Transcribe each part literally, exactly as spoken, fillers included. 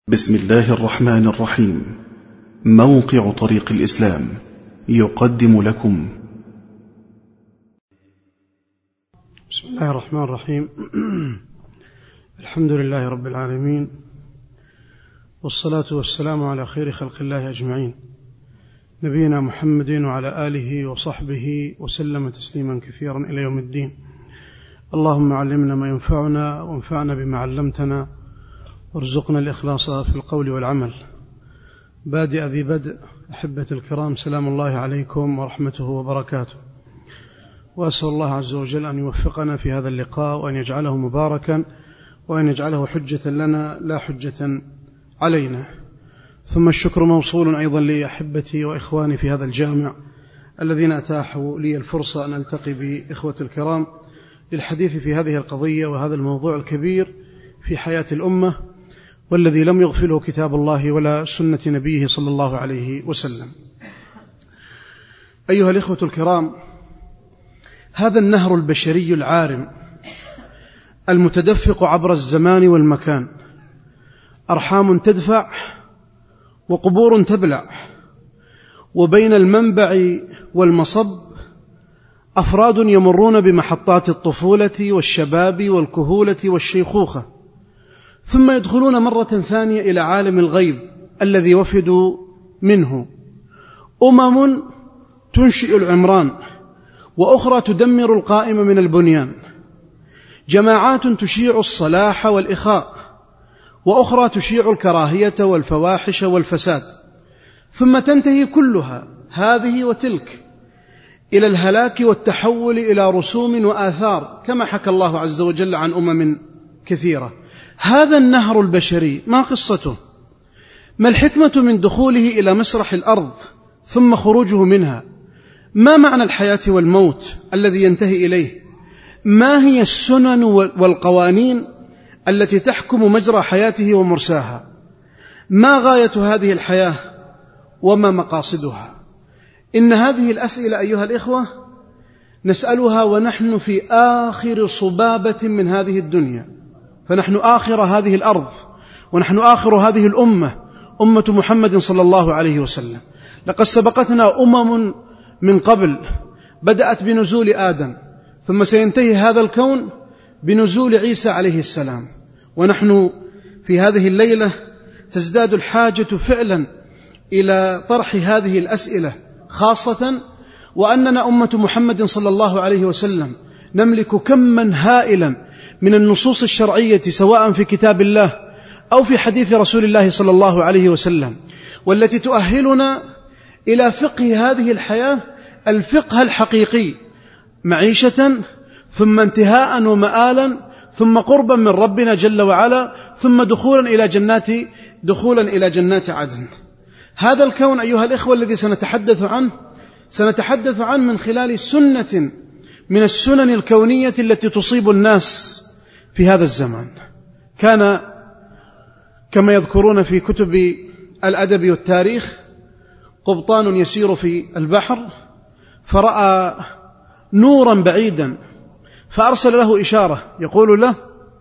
بسم الله الرحمن الرحيم. موقع طريق الإسلام يقدم لكم. بسم الله الرحمن الرحيم. الحمد لله رب العالمين، والصلاة والسلام على خير خلق الله أجمعين، نبينا محمد وعلى آله وصحبه وسلم تسليما كثيرا إلى يوم الدين. اللهم علمنا ما ينفعنا وانفعنا بما علمتنا، وارزقنا الإخلاص في القول والعمل. بادئ ذي بدء، أحبة الكرام، سلام الله عليكم ورحمته وبركاته، وأسأل الله عز وجل أن يوفقنا في هذا اللقاء، وأن يجعله مباركا، وأن يجعله حجة لنا لا حجة علينا. ثم الشكر موصول أيضا لأحبتي وإخواني في هذا الجامع الذين أتاحوا لي الفرصة أن ألتقي بإخوة الكرام للحديث في هذه القضية وهذا الموضوع الكبير في حياة الأمة، والذي لم يغفله كتاب الله ولا سنة نبيه صلى الله عليه وسلم. أيها الإخوة الكرام، هذا النهر البشري العارم المتدفق عبر الزمان والمكان، أرحام تدفع وقبور تبلع، وبين المنبع والمصب أفراد يمرون بمحطات الطفولة والشباب والكهولة والشيخوخة، ثم يدخلون مرة ثانية إلى عالم الغيب الذي وفدوا منه. أمم تنشئ العمران، وأخرى تدمر القائم من البنيان. جماعات تشيع الصلاح والإخاء، وأخرى تشيع الكراهية والفواحش والفساد، ثم تنتهي كلها هذه وتلك إلى الهلاك والتحول إلى رسوم وآثار، كما حكى الله عز وجل عن أمم كثيرة. هذا النهر البشري ما قصته؟ ما الحكمة من دخوله إلى مسرح الأرض ثم خروجه منها؟ ما معنى الحياة والموت الذي ينتهي إليه؟ ما هي السنن والقوانين التي تحكم مجرى حياته ومرساها؟ ما غاية هذه الحياة وما مقاصدها؟ إن هذه الأسئلة أيها الإخوة نسألها ونحن في آخر صبابة من هذه الدنيا، فنحن آخر هذه الأرض، ونحن آخر هذه الأمة، أمة محمد صلى الله عليه وسلم. لقد سبقتنا أمم من قبل بدأت بنزول آدم، ثم سينتهي هذا الكون بنزول عيسى عليه السلام، ونحن في هذه الليلة تزداد الحاجة فعلا إلى طرح هذه الأسئلة، خاصة وأننا أمة محمد صلى الله عليه وسلم نملك كما هائلا من النصوص الشرعية، سواء في كتاب الله أو في حديث رسول الله صلى الله عليه وسلم، والتي تؤهلنا إلى فقه هذه الحياة الفقه الحقيقي، معيشة ثم انتهاء ومآلا ثم قربا من ربنا جل وعلا، ثم دخولا إلى جنات دخولا إلى جنات عدن. هذا الكون أيها الإخوة الذي سنتحدث عنه سنتحدث عنه من خلال سنة من السنن الكونية التي تصيب الناس في هذا الزمان. كان كما يذكرون في كتب الأدب والتاريخ قبطان يسير في البحر، فرأى نورا بعيدا، فأرسل له إشارة يقول له: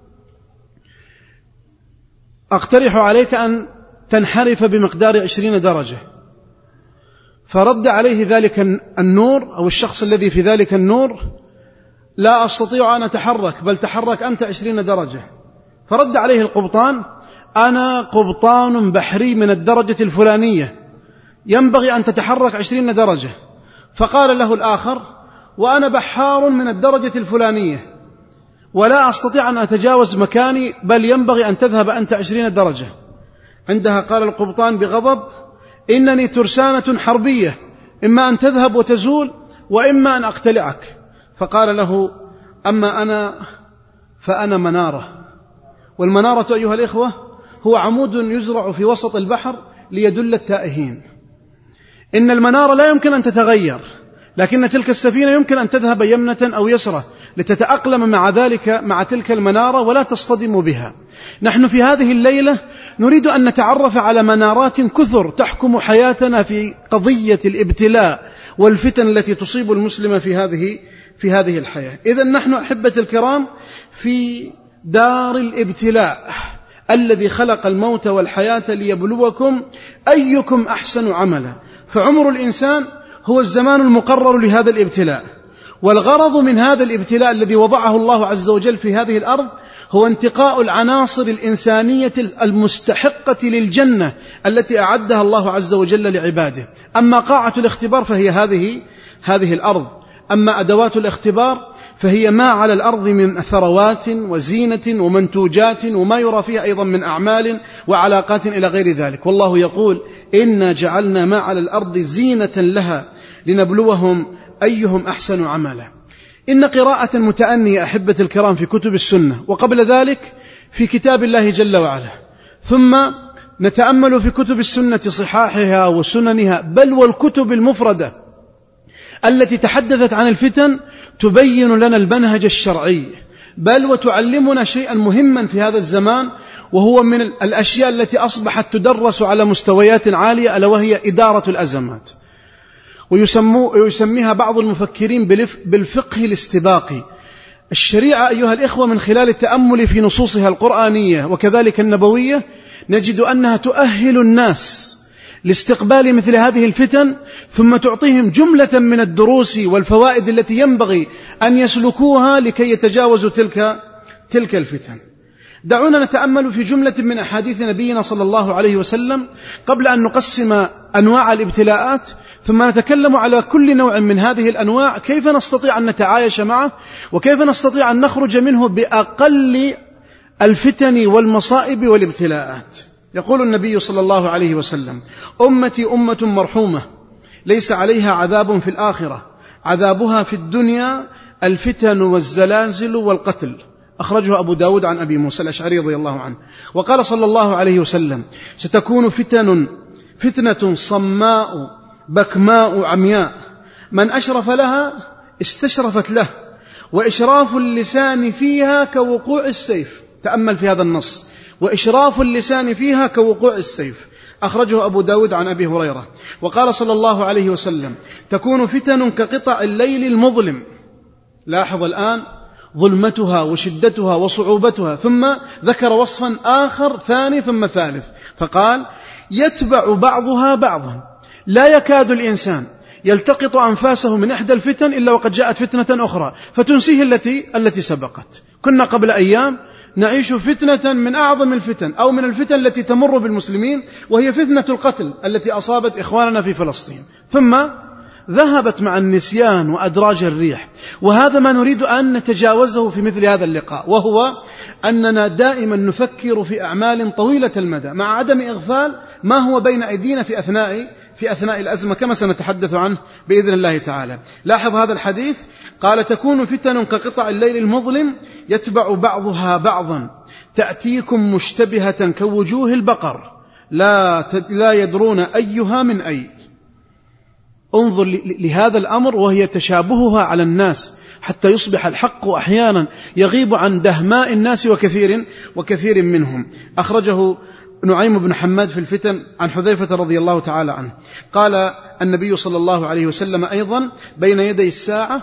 أقترح عليك أن تنحرف بمقدار عشرين درجة. فرد عليه ذلك النور أو الشخص الذي في ذلك النور: لا أستطيع أن أتحرك، بل تحرك أنت عشرين درجة. فرد عليه القبطان: أنا قبطان بحري من الدرجة الفلانية، ينبغي أن تتحرك عشرين درجة. فقال له الآخر: وأنا بحار من الدرجة الفلانية، ولا أستطيع أن أتجاوز مكاني، بل ينبغي أن تذهب أنت عشرين درجة. عندها قال القبطان بغضب: إنني ترسانة حربية، إما أن تذهب وتزول، وإما أن أقتلعك. فقال له: أما أنا فأنا منارة، والمنارة أيها الإخوة هو عمود يزرع في وسط البحر ليدل التائهين. إن المنارة لا يمكن أن تتغير، لكن تلك السفينة يمكن أن تذهب يمنة أو يسرة لتتأقلم مع ذلك مع تلك المنارة ولا تصطدم بها. نحن في هذه الليلة نريد أن نتعرف على منارات كثر تحكم حياتنا في قضية الابتلاء والفتن التي تصيب المسلم في هذه في هذه الحياة. إذن نحن أحبة الكرام في دار الابتلاء الذي خلق الموت والحياة ليبلوكم أيكم أحسن عملا. فعمر الإنسان هو الزمان المقرر لهذا الابتلاء، والغرض من هذا الابتلاء الذي وضعه الله عز وجل في هذه الأرض هو انتقاء العناصر الإنسانية المستحقة للجنة التي أعدها الله عز وجل لعباده. أما قاعة الاختبار فهي هذه هذه الأرض، أما أدوات الاختبار فهي ما على الأرض من ثروات وزينة ومنتوجات وما يرى فيها أيضا من أعمال وعلاقات إلى غير ذلك. والله يقول إنا جعلنا ما على الأرض زينة لها لنبلوهم أيهم أحسن عملا. إن قراءة متأنية أحبة الكرام في كتب السنة، وقبل ذلك في كتاب الله جل وعلا، ثم نتأمل في كتب السنة صحاحها وسننها، بل والكتب المفردة التي تحدثت عن الفتن تبين لنا المنهج الشرعي، بل وتعلمنا شيئا مهما في هذا الزمان، وهو من الأشياء التي أصبحت تدرس على مستويات عالية، ألا وهي إدارة الأزمات. ويسميها بعض المفكرين بالفقه الاستباقي. الشريعة أيها الإخوة من خلال التأمل في نصوصها القرآنية وكذلك النبوية نجد أنها تؤهل الناس لاستقبال مثل هذه الفتن، ثم تعطيهم جملة من الدروس والفوائد التي ينبغي أن يسلكوها لكي يتجاوزوا تلك تلك الفتن. دعونا نتأمل في جملة من أحاديث نبينا صلى الله عليه وسلم قبل أن نقسم أنواع الابتلاءات، ثم نتكلم على كل نوع من هذه الأنواع كيف نستطيع أن نتعايش معه، وكيف نستطيع أن نخرج منه بأقل الفتن والمصائب والابتلاءات. يقول النبي صلى الله عليه وسلم: أمتي أمة مرحومة ليس عليها عذاب في الآخرة، عذابها في الدنيا الفتن والزلازل والقتل. أخرجه أبو داود عن أبي موسى الأشعري رضي الله عنه. وقال صلى الله عليه وسلم: ستكون فتن فتنة صماء بكماء عمياء، من أشرف لها استشرفت له، وإشراف اللسان فيها كوقوع السيف. تأمل في هذا النص: وإشراف اللسان فيها كوقوع السيف. أخرجه أبو داود عن أبي هريرة. وقال صلى الله عليه وسلم: تكون فتن كقطع الليل المظلم. لاحظ الآن ظلمتها وشدتها وصعوبتها، ثم ذكر وصفا آخر ثاني ثم ثالث، فقال: يتبع بعضها بعضا، لا يكاد الإنسان يلتقط أنفاسه من إحدى الفتن إلا وقد جاءت فتنة أخرى فتنسيه التي التي سبقت. كنا قبل أيام نعيش فتنة من أعظم الفتن أو من الفتن التي تمر بالمسلمين، وهي فتنة القتل التي أصابت إخواننا في فلسطين، ثم ذهبت مع النسيان وأدراج الريح. وهذا ما نريد أن نتجاوزه في مثل هذا اللقاء، وهو أننا دائما نفكر في أعمال طويلة المدى مع عدم إغفال ما هو بين أيدينا في أثناء في أثناء الأزمة، كما سنتحدث عنه بإذن الله تعالى. لاحظ هذا الحديث، قال: تكون فتن كقطع الليل المظلم يتبع بعضها بعضا تأتيكم مشتبهة كوجوه البقر لا لا يدرون أيها من أي. انظر لهذا الأمر وهي تشابهها على الناس، حتى يصبح الحق أحيانا يغيب عن دهماء الناس وكثير وكثير منهم. أخرجه نعيم بن حماد في الفتن عن حذيفة رضي الله تعالى عنه. قال النبي صلى الله عليه وسلم أيضا: بين يدي الساعة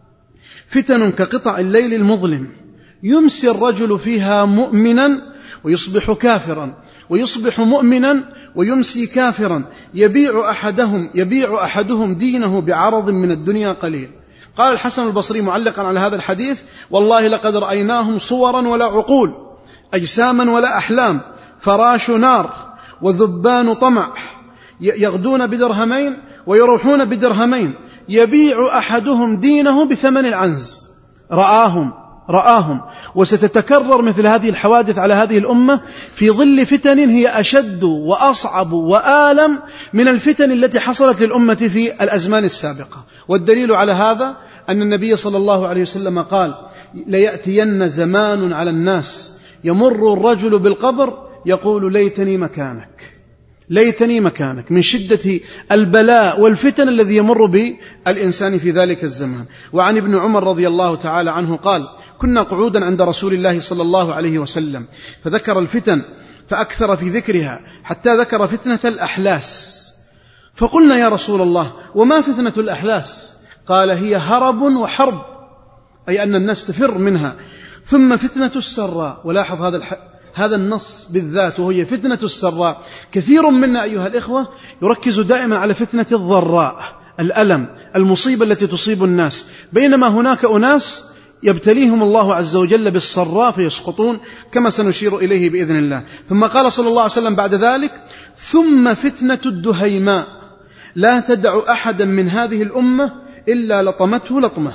فتن كقطع الليل المظلم يمسي الرجل فيها مؤمنا ويصبح كافرا، ويصبح مؤمنا ويمسي كافرا، يبيع أحدهم يبيع أحدهم دينه بعرض من الدنيا قليل. قال الحسن البصري معلقا على هذا الحديث: والله لقد رأيناهم صورا ولا عقول، أجساما ولا أحلام، فراش نار وذبان طمع، يغدون بدرهمين ويروحون بدرهمين، يبيع أحدهم دينه بثمن العنز. رآهم رآهم وستتكرر مثل هذه الحوادث على هذه الأمة في ظل فتن هي أشد وأصعب وآلم من الفتن التي حصلت للأمة في الأزمان السابقة. والدليل على هذا أن النبي صلى الله عليه وسلم قال: ليأتين زمان على الناس يمر الرجل بالقبر يقول: ليتني مكانك، ليتني مكانك، من شدة البلاء والفتن الذي يمر بالإنسان في ذلك الزمان. وعن ابن عمر رضي الله تعالى عنه قال: كنا قعودا عند رسول الله صلى الله عليه وسلم فذكر الفتن فأكثر في ذكرها حتى ذكر فتنة الأحلاس، فقلنا: يا رسول الله وما فتنة الأحلاس؟ قال: هي هرب وحرب، أي أن الناس تفر منها. ثم فتنة السراء، ولاحظ هذا الح... هذا النص بالذات وهي فتنة السراء. كثير منا أيها الإخوة يركز دائما على فتنة الضراء، الألم، المصيبة التي تصيب الناس، بينما هناك أناس يبتليهم الله عز وجل بالسراء فيسقطون، كما سنشير إليه بإذن الله. ثم قال صلى الله عليه وسلم بعد ذلك: ثم فتنة الدهيماء لا تدع أحدا من هذه الأمة إلا لطمته لطمة،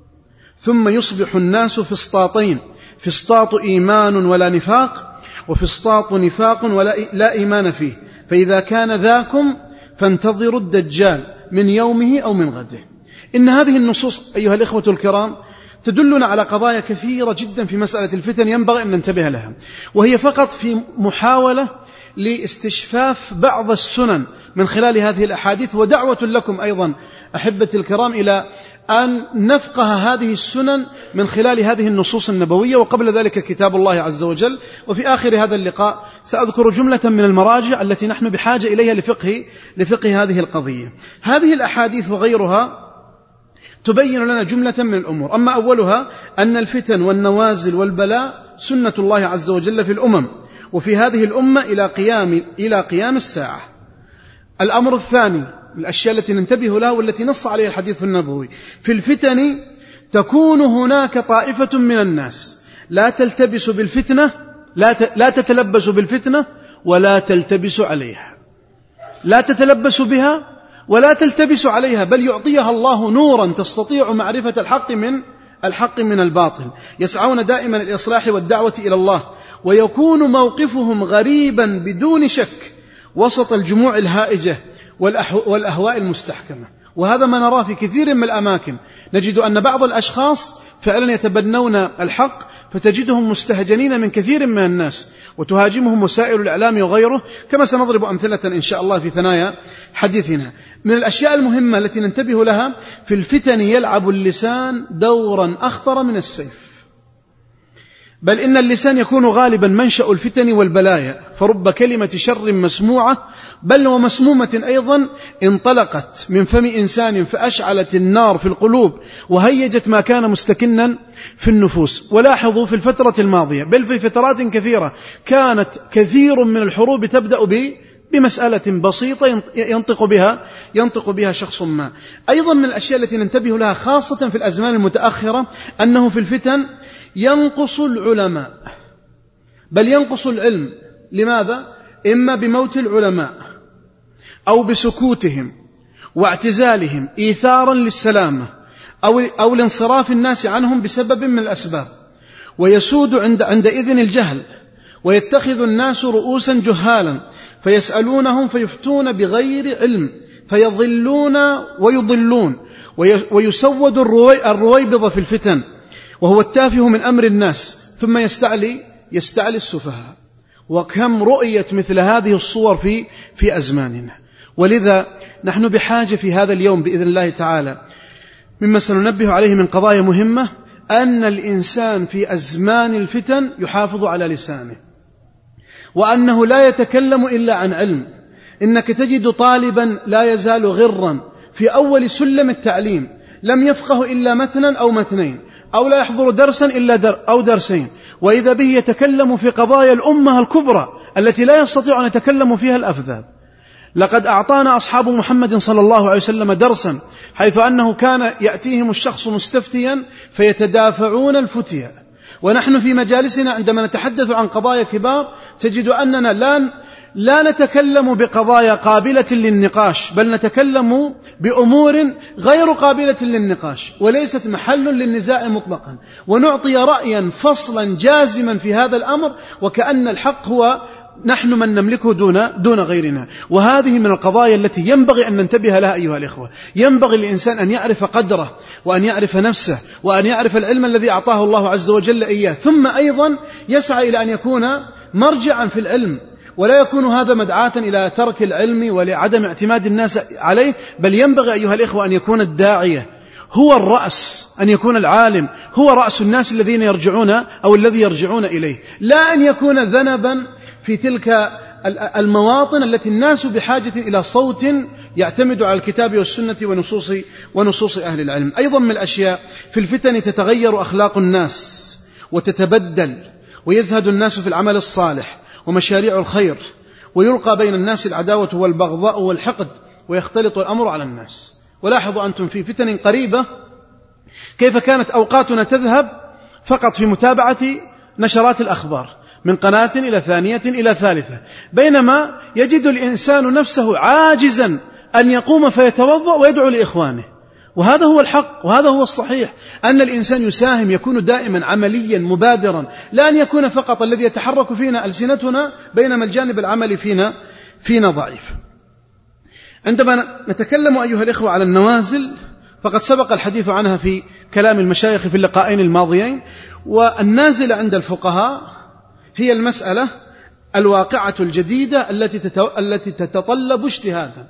ثم يصبح الناس فسطاطين، فسطاط إيمان ولا نفاق، وفسطاط نفاق ولا لا إيمان فيه، فإذا كان ذاكم فانتظروا الدجال من يومه أو من غده. إن هذه النصوص أيها الإخوة الكرام تدلنا على قضايا كثيرة جدا في مسألة الفتن ينبغي أن ننتبه لها، وهي فقط في محاولة لاستشفاف بعض السنن من خلال هذه الأحاديث، ودعوة لكم أيضا أحبتي الكرام إلى أن نفقه هذه السنن من خلال هذه النصوص النبوية، وقبل ذلك كتاب الله عز وجل. وفي آخر هذا اللقاء سأذكر جملة من المراجع التي نحن بحاجة إليها لفقه, لفقه هذه القضية. هذه الأحاديث وغيرها تبين لنا جملة من الأمور. أما أولها أن الفتن والنوازل والبلاء سنة الله عز وجل في الأمم، وفي هذه الأمة إلى قيام, إلى قيام الساعة. الأمر الثاني، الأشياء التي ننتبه لها والتي نص عليها الحديث النبوي: في الفتن تكون هناك طائفة من الناس لا تلتبس بالفتنة، لا, لا تتلبس بالفتنة ولا تلتبس عليها، لا تتلبس بها ولا تلتبس عليها، بل يعطيها الله نورا تستطيع معرفة الحق من الحق من الباطل. يسعون دائما الإصلاح والدعوة إلى الله، ويكون موقفهم غريبا بدون شك وسط الجموع الهائجة والأهواء المستحكمة. وهذا ما نراه في كثير من الأماكن، نجد أن بعض الأشخاص فعلا يتبنون الحق فتجدهم مستهجنين من كثير من الناس، وتهاجمهم وسائل الإعلام وغيره، كما سنضرب أمثلة إن شاء الله في ثنايا حديثنا. من الأشياء المهمة التي ننتبه لها: في الفتن يلعب اللسان دورا أخطر من السيف، بل إن اللسان يكون غالبا منشأ الفتن والبلايا، فرب كلمة شر مسموعة بل ومسمومة أيضا انطلقت من فم إنسان فأشعلت النار في القلوب وهيجت ما كان مستكنا في النفوس. ولاحظوا في الفترة الماضية بل في فترات كثيرة كانت كثير من الحروب تبدأ بمسألة بسيطة ينطق بها ينطق بها شخص ما. أيضا من الأشياء التي ننتبه لها خاصة في الأزمان المتأخرة أنه في الفتن ينقص العلماء، بل ينقص العلم. لماذا؟ إما بموت العلماء أو بسكوتهم واعتزالهم إيثارا للسلامة، أو, أو لانصراف الناس عنهم بسبب من الأسباب، ويسود عند عندئذ الجهل، ويتخذ الناس رؤوسا جهالا فيسألونهم فيفتون بغير علم فيضلون ويضلون، ويسود الرويبض في الفتن وهو التافه من أمر الناس، ثم يستعلي يستعلي السفهاء. وكم رؤيت مثل هذه الصور في في أزماننا. ولذا نحن بحاجة في هذا اليوم بإذن الله تعالى مما سننبه عليه من قضايا مهمة أن الإنسان في أزمان الفتن يحافظ على لسانه، وأنه لا يتكلم إلا عن علم. إنك تجد طالبا لا يزال غرا في أول سلم التعليم، لم يفقه إلا متنا أو متنين، أو لا يحضر درسا إلا در أو درسين، وإذا به يتكلم في قضايا الأمة الكبرى التي لا يستطيع أن يتكلم فيها الأفذاذ. لقد أعطانا أصحاب محمد صلى الله عليه وسلم درسا، حيث أنه كان يأتيهم الشخص مستفتيا فيتدافعون الفتيا، ونحن في مجالسنا عندما نتحدث عن قضايا كبار تجد أننا لا لا نتكلم بقضايا قابلة للنقاش، بل نتكلم بأمور غير قابلة للنقاش وليست محل للنزاع مطلقا، ونعطي رأيا فصلا جازما في هذا الأمر وكأن الحق هو نحن من نملكه دون دون غيرنا. وهذه من القضايا التي ينبغي أن ننتبه لها أيها الإخوة. ينبغي للإنسان أن يعرف قدره وأن يعرف نفسه وأن يعرف العلم الذي أعطاه الله عز وجل إياه، ثم أيضا يسعى إلى أن يكون مرجعا في العلم، ولا يكون هذا مدعاة إلى ترك العلم ولعدم اعتماد الناس عليه، بل ينبغي أيها الإخوة أن يكون الداعية هو الرأس، أن يكون العالم هو رأس الناس الذين يرجعون أو الذي يرجعون إليه، لا أن يكون ذنبا في تلك المواطن التي الناس بحاجة إلى صوت يعتمد على الكتاب والسنة ونصوص, ونصوص أهل العلم. أيضا من الأشياء في الفتن تتغير أخلاق الناس وتتبدل، ويزهد الناس في العمل الصالح ومشاريع الخير، ويلقى بين الناس العداوة والبغضاء والحقد، ويختلط الأمر على الناس. ولاحظوا أنتم في فتن قريبة كيف كانت أوقاتنا تذهب فقط في متابعة نشرات الأخبار من قناة إلى ثانية إلى ثالثة، بينما يجد الإنسان نفسه عاجزا أن يقوم فيتوضأ ويدعو لإخوانه. وهذا هو الحق، وهذا هو الصحيح، أن الإنسان يساهم، يكون دائما عمليا مبادرا، لا أن يكون فقط الذي يتحرك فينا ألسنتنا بينما الجانب العملي فينا فينا ضعيف. عندما نتكلم أيها الإخوة على النوازل فقد سبق الحديث عنها في كلام المشايخ في اللقاءين الماضيين. والنازلة عند الفقهاء هي المسألة الواقعة الجديدة التي تتطلب اجتهادا،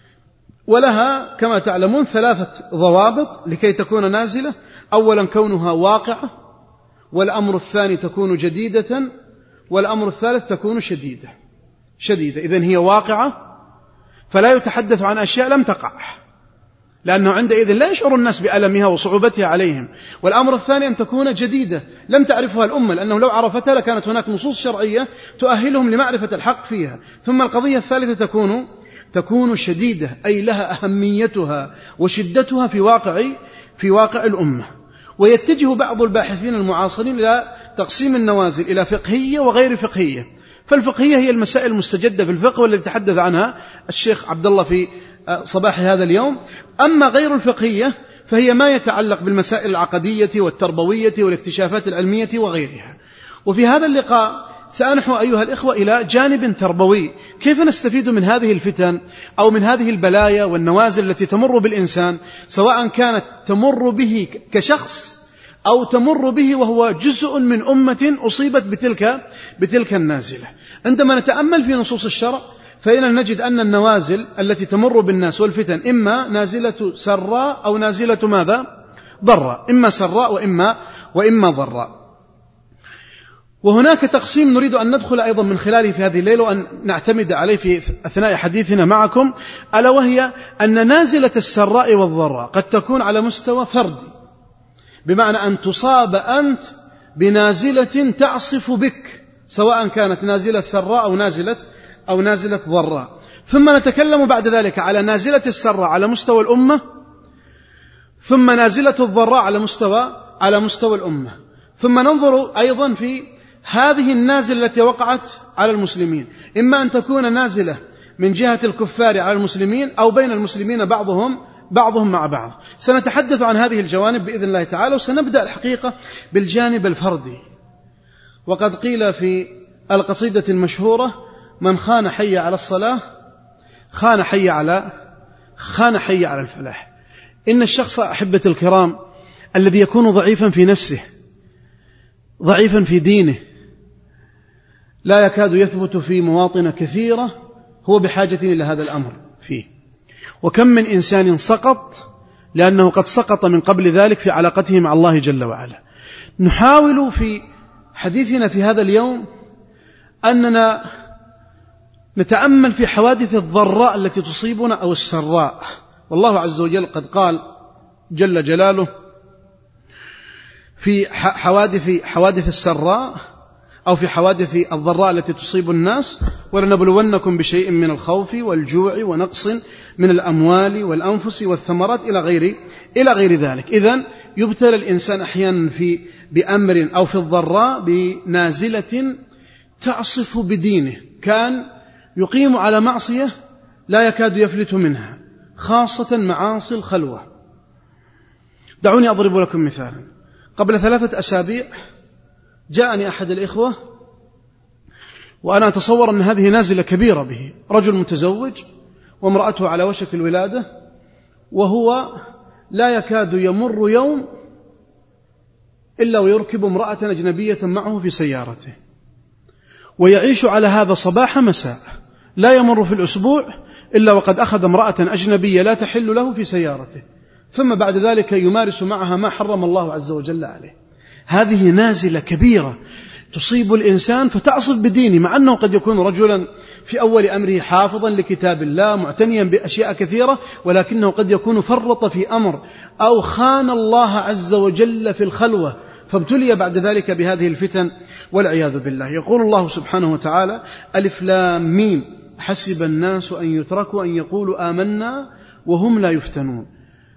ولها كما تعلمون ثلاثة ضوابط لكي تكون نازلة: أولا كونها واقعة، والأمر الثاني تكون جديدة، والأمر الثالث تكون شديدة شديدة إذن هي واقعة فلا يتحدث عن أشياء لم تقع، لأنه عندئذ لا يشعر الناس بألمها وصعوبتها عليهم. والأمر الثاني أن تكون جديدة لم تعرفها الأمة، لأنه لو عرفتها لكانت هناك نصوص شرعية تؤهلهم لمعرفة الحق فيها. ثم القضية الثالثة تكون تكون شديدة، أي لها أهميتها وشدتها في واقع في واقع الأمة. ويتجه بعض الباحثين المعاصرين إلى تقسيم النوازل إلى فقهية وغير فقهية. فالفقهية هي المسائل المستجدة في الفقه والتي تحدث عنها الشيخ عبد الله في صباح هذا اليوم. أما غير الفقهية فهي ما يتعلق بالمسائل العقدية والتربوية والاكتشافات العلمية وغيرها. وفي هذا اللقاء سأنحو أيها الإخوة إلى جانب تربوي، كيف نستفيد من هذه الفتن أو من هذه البلايا والنوازل التي تمر بالإنسان، سواء كانت تمر به كشخص أو تمر به وهو جزء من أمة أصيبت بتلك, بتلك النازلة. عندما نتأمل في نصوص الشرع فإن نجد أن النوازل التي تمر بالناس والفتن إما نازلة سراء أو نازلة ماذا؟ ضراء، إما سراء وإما, وإما ضراء. وهناك تقسيم نريد أن ندخل أيضا من خلاله في هذه الليلة وأن نعتمد عليه في أثناء حديثنا معكم، ألا وهي أن نازلة السراء والضراء قد تكون على مستوى فردي، بمعنى أن تصاب أنت بنازلة تعصف بك، سواء كانت نازلة سراء أو نازلة أو نازلة ضراء. ثم نتكلم بعد ذلك على نازلة السراء على مستوى الأمة، ثم نازلة الضراء على مستوى على مستوى الأمة، ثم ننظر أيضا في هذه النازلة التي وقعت على المسلمين، إما أن تكون نازلة من جهة الكفار على المسلمين أو بين المسلمين بعضهم بعضهم مع بعض. سنتحدث عن هذه الجوانب بإذن الله تعالى، وسنبدأ الحقيقة بالجانب الفردي. وقد قيل في القصيدة المشهورة: من خان حي على الصلاة خان حي على خان حي على الفلاح. إن الشخص أحبة الكرام الذي يكون ضعيفا في نفسه، ضعيفا في دينه، لا يكاد يثبت في مواطن كثيرة، هو بحاجة إلى هذا الأمر فيه. وكم من إنسان سقط لأنه قد سقط من قبل ذلك في علاقته مع الله جل وعلا. نحاول في حديثنا في هذا اليوم أننا نتأمل في حوادث الضراء التي تصيبنا أو السراء. والله عز وجل قد قال جل جلاله في حوادث حوادث السراء أو في حوادث الضراء التي تصيب الناس: ولنبلونكم بشيء من الخوف والجوع ونقص من الأموال والأنفس والثمرات إلى غير إلى غير ذلك. إذن يبتلى الإنسان أحيانا في بأمر أو في الضراء بنازلة تعصف بدينه، كان يقيم على معصية لا يكاد يفلت منها، خاصة معاصي الخلوة. دعوني أضرب لكم مثالا. قبل ثلاثة أسابيع جاءني أحد الإخوة وأنا أتصور أن هذه نازلة كبيرة به، رجل متزوج وامرأته على وشك الولادة، وهو لا يكاد يمر يوم إلا ويركب امرأة أجنبية معه في سيارته، ويعيش على هذا صباح مساء، لا يمر في الأسبوع إلا وقد أخذ امرأة أجنبية لا تحل له في سيارته، ثم بعد ذلك يمارس معها ما حرم الله عز وجل عليه. هذه نازلة كبيرة تصيب الإنسان فتعصب بدينه، مع أنه قد يكون رجلا في أول أمره حافظا لكتاب الله معتنيا بأشياء كثيرة، ولكنه قد يكون فرط في أمر أو خان الله عز وجل في الخلوة، فابتلي بعد ذلك بهذه الفتن والعياذ بالله. يقول الله سبحانه وتعالى: ألف لام ميم حسب الناس أن يتركوا أن يقولوا آمنا وهم لا يفتنون.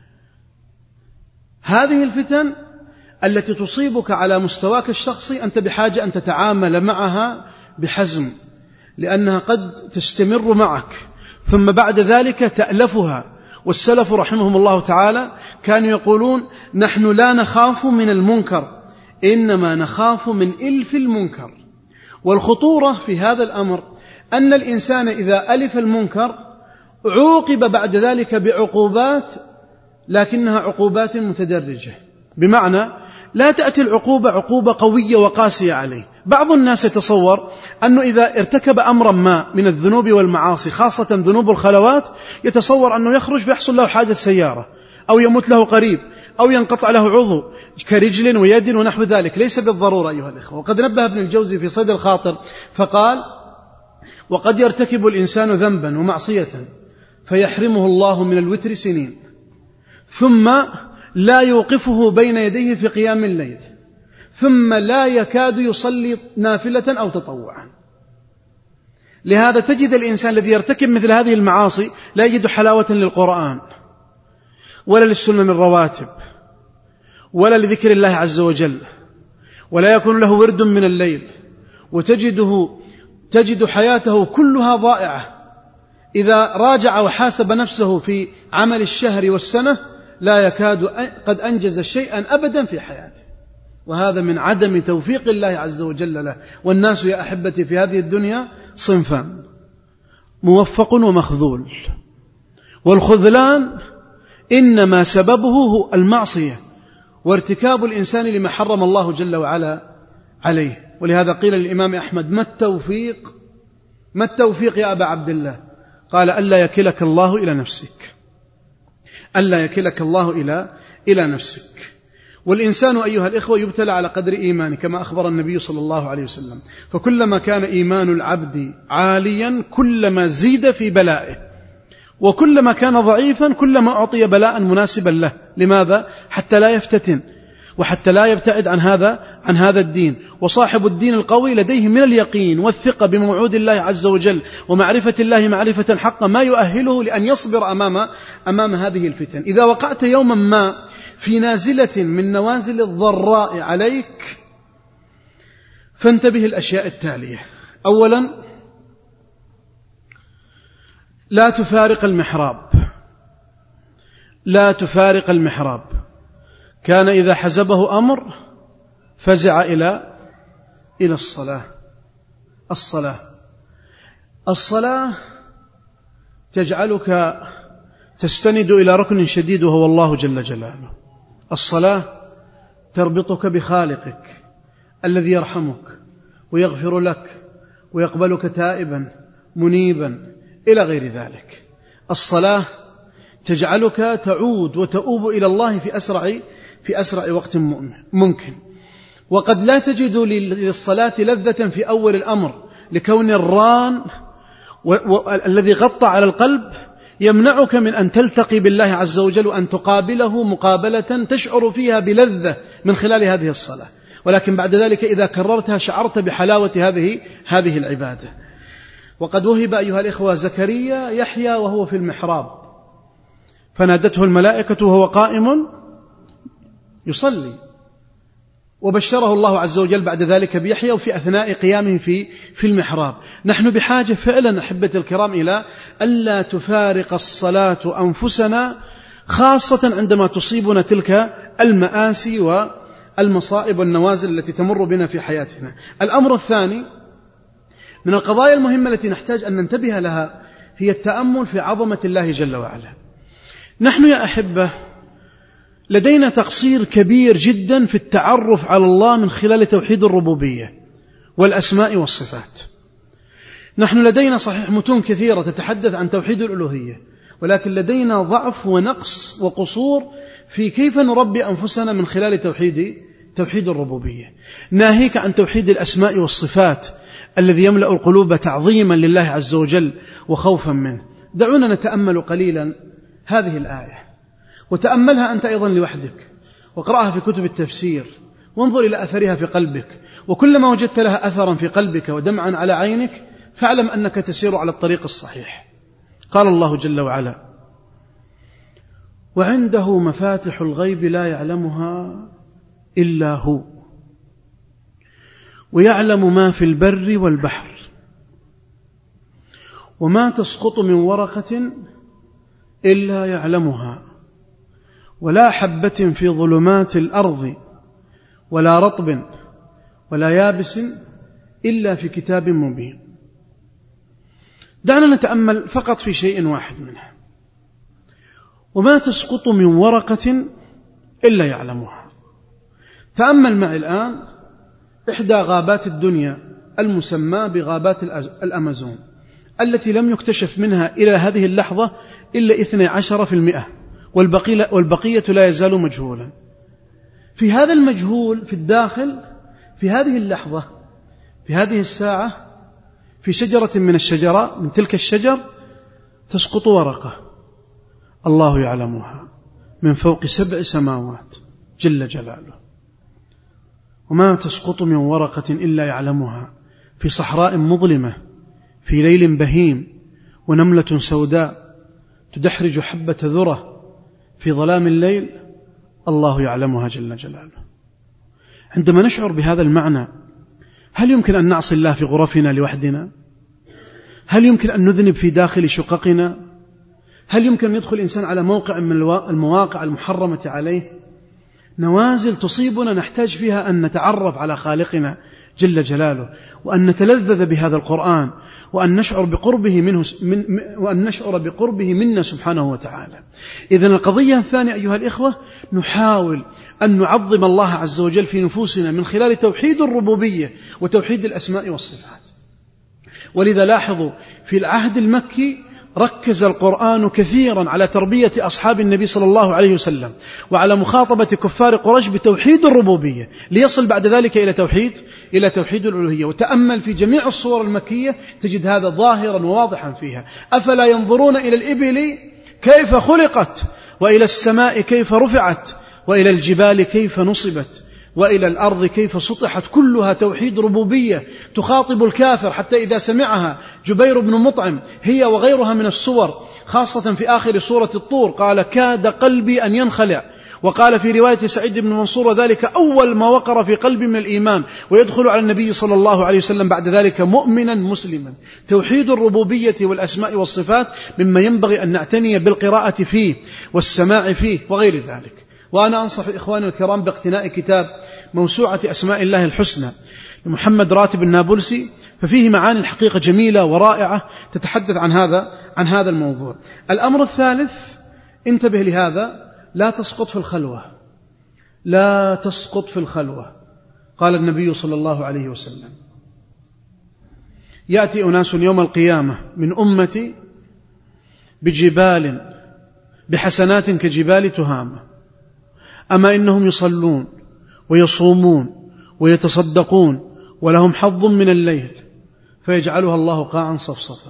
هذه الفتن التي تصيبك على مستواك الشخصي أنت بحاجة أن تتعامل معها بحزم، لأنها قد تستمر معك ثم بعد ذلك تألفها. والسلف رحمهم الله تعالى كانوا يقولون: نحن لا نخاف من المنكر، إنما نخاف من إلف المنكر. والخطورة في هذا الأمر أن الإنسان إذا ألف المنكر عوقب بعد ذلك بعقوبات، لكنها عقوبات متدرجة، بمعنى لا تأتي العقوبة عقوبة قوية وقاسية عليه. بعض الناس يتصور أنه إذا ارتكب أمرا ما من الذنوب والمعاصي، خاصة ذنوب الخلوات، يتصور أنه يخرج فيحصل له حادث سيارة أو يموت له قريب أو ينقطع له عضو كرجل ويد ونحو ذلك. ليس بالضرورة أيها الإخوة. وقد نبه ابن الجوزي في صيد الخاطر فقال: وقد يرتكب الإنسان ذنبا ومعصية فيحرمه الله من الوتر سنين، ثم لا يوقفه بين يديه في قيام الليل، ثم لا يكاد يصلي نافلة أو تطوعا. لهذا تجد الإنسان الذي يرتكب مثل هذه المعاصي لا يجد حلاوة للقرآن ولا للسنن الرواتب ولا لذكر الله عز وجل، ولا يكون له ورد من الليل، وتجده تجد حياته كلها ضائعة. إذا راجع وحاسب نفسه في عمل الشهر والسنة لا يكاد قد أنجز شيئا أبدا في حياته، وهذا من عدم توفيق الله عز وجل له. والناس يا أحبتي في هذه الدنيا صنفان: موفق ومخذول. والخذلان إنما سببه هو المعصية وارتكاب الإنسان لما حرم الله جل وعلا عليه. ولهذا قيل للإمام أحمد: ما التوفيق ما التوفيق يا أبا عبد الله؟ قال: ألا يكلك الله إلى نفسك، ألا يكلك الله إلى إلى نفسك. والإنسان أيها الإخوة يبتلى على قدر إيمانه، كما أخبر النبي صلى الله عليه وسلم: فكلما كان إيمان العبد عاليا كلما زيد في بلائه، وكلما كان ضعيفا كلما أعطي بلاء مناسبا له. لماذا؟ حتى لا يفتتن وحتى لا يبتعد عن هذا عن هذا الدين. وصاحب الدين القوي لديه من اليقين والثقة بموعود الله عز وجل ومعرفة الله معرفة حقا ما يؤهله لأن يصبر أمام أمام هذه الفتن. إذا وقعت يوما ما في نازلة من نوازل الضراء عليك فانتبه الأشياء التالية: أولا، لا تفارق المحراب، لا تفارق المحراب. كان إذا حزبه أمر فزع إلى إلى الصلاة. الصلاة الصلاة تجعلك تستند إلى ركن شديد وهو الله جل جلاله. الصلاة تربطك بخالقك الذي يرحمك ويغفر لك ويقبلك تائبا منيبا إلى غير ذلك. الصلاة تجعلك تعود وتؤوب إلى الله في أسرع في أسرع وقت ممكن. وقد لا تجد للصلاة لذة في أول الأمر لكون الران الذي غطى على القلب يمنعك من أن تلتقي بالله عز وجل وأن تقابله مقابلة تشعر فيها بلذة من خلال هذه الصلاة. ولكن بعد ذلك إذا كررتها شعرت بحلاوة هذه هذه العبادة. وقد وهب أيها الإخوة زكريا يحيى وهو في المحراب، فنادته الملائكة وهو قائم يصلي، وبشره الله عز وجل بعد ذلك بيحيى وفي أثناء قيامه في في المحراب. نحن بحاجة فعلا أحبتي الكرام إلى ألا تفارق الصلاة أنفسنا، خاصة عندما تصيبنا تلك المآسي والمصائب والنوازل التي تمر بنا في حياتنا. الأمر الثاني من القضايا المهمة التي نحتاج أن ننتبه لها هي التأمل في عظمة الله جل وعلا. نحن يا أحبة لدينا تقصير كبير جدا في التعرف على الله من خلال توحيد الربوبية والأسماء والصفات. نحن لدينا صحيح متون كثيرة تتحدث عن توحيد الألوهية، ولكن لدينا ضعف ونقص وقصور في كيف نربي أنفسنا من خلال توحيد توحيد الربوبية، ناهيك عن توحيد الأسماء والصفات الذي يملأ القلوب تعظيما لله عز وجل وخوفا منه. دعونا نتأمل قليلا هذه الآية، وتأملها أنت أيضا لوحدك، واقرأها في كتب التفسير، وانظر إلى أثرها في قلبك، وكلما وجدت لها أثرا في قلبك ودمعا على عينك فاعلم أنك تسير على الطريق الصحيح. قال الله جل وعلا: وعنده مفاتح الغيب لا يعلمها إلا هو ويعلم ما في البر والبحر وما تسقط من ورقة إلا يعلمها ولا حبة في ظلمات الأرض ولا رطب ولا يابس إلا في كتاب مبين. دعنا نتأمل فقط في شيء واحد منها: وما تسقط من ورقة إلا يعلمها. تأمل معي الآن إحدى غابات الدنيا المسمى بغابات الأمازون التي لم يكتشف منها إلى هذه اللحظة إلا اثني عشر في المئة، والبقية لا يزال مجهولا. في هذا المجهول في الداخل في هذه اللحظة في هذه الساعة في شجرة من الشجرة من تلك الشجر تسقط ورقة الله يعلمها من فوق سبع سماوات جل جلاله. وما تسقط من ورقة إلا يعلمها في صحراء مظلمة في ليل بهيم ونملة سوداء تدحرج حبة ذرة في ظلام الليل الله يعلمها جل جلاله. عندما نشعر بهذا المعنى هل يمكن أن نعصي الله في غرفنا لوحدنا؟ هل يمكن أن نذنب في داخل شققنا؟ هل يمكن أن يدخل الإنسان على موقع من المواقع المحرمة عليه؟ نوازل تصيبنا نحتاج فيها أن نتعرف على خالقنا جل جلاله، وأن نتلذذ بهذا القرآن، وأن نشعر بقربه منه من وأن نشعر بقربه منا سبحانه وتعالى. إذن القضية الثانية أيها الإخوة، نحاول أن نعظم الله عز وجل في نفوسنا من خلال توحيد الربوبية وتوحيد الأسماء والصفات. ولذا لاحظوا في العهد المكي ركز القرآن كثيرا على تربية أصحاب النبي صلى الله عليه وسلم وعلى مخاطبة كفار قريش بتوحيد الربوبية، ليصل بعد ذلك إلى توحيد إلى توحيد الألوهية. وتأمل في جميع الصور المكية تجد هذا ظاهرا وواضحا فيها. أفلا ينظرون إلى الإبل كيف خلقت وإلى السماء كيف رفعت وإلى الجبال كيف نصبت وإلى الأرض كيف سطحت، كلها توحيد ربوبية تخاطب الكافر. حتى إذا سمعها جبير بن مطعم هي وغيرها من السور، خاصة في آخر سورة الطور، قال كاد قلبي أن ينخلع. وقال في رواية سعيد بن منصور ذلك أول ما وقر في قلبي من الإيمان، ويدخل على النبي صلى الله عليه وسلم بعد ذلك مؤمنا مسلما. توحيد الربوبية والأسماء والصفات مما ينبغي أن نعتني بالقراءة فيه والسماع فيه وغير ذلك. وأنا أنصح إخواني الكرام باقتناء كتاب موسوعة أسماء الله الحسنى لمحمد راتب النابلسي، ففيه معاني الحقيقة جميلة ورائعة تتحدث عن هذا عن هذا الموضوع. الأمر الثالث، انتبه لهذا، لا تسقط في الخلوة، لا تسقط في الخلوة. قال النبي صلى الله عليه وسلم: يأتي أناس يوم القيامة من أمتي بجبال بحسنات كجبال تهامة، أما إنهم يصلون ويصومون ويتصدقون ولهم حظ من الليل فيجعلها الله قاعا صفصفا.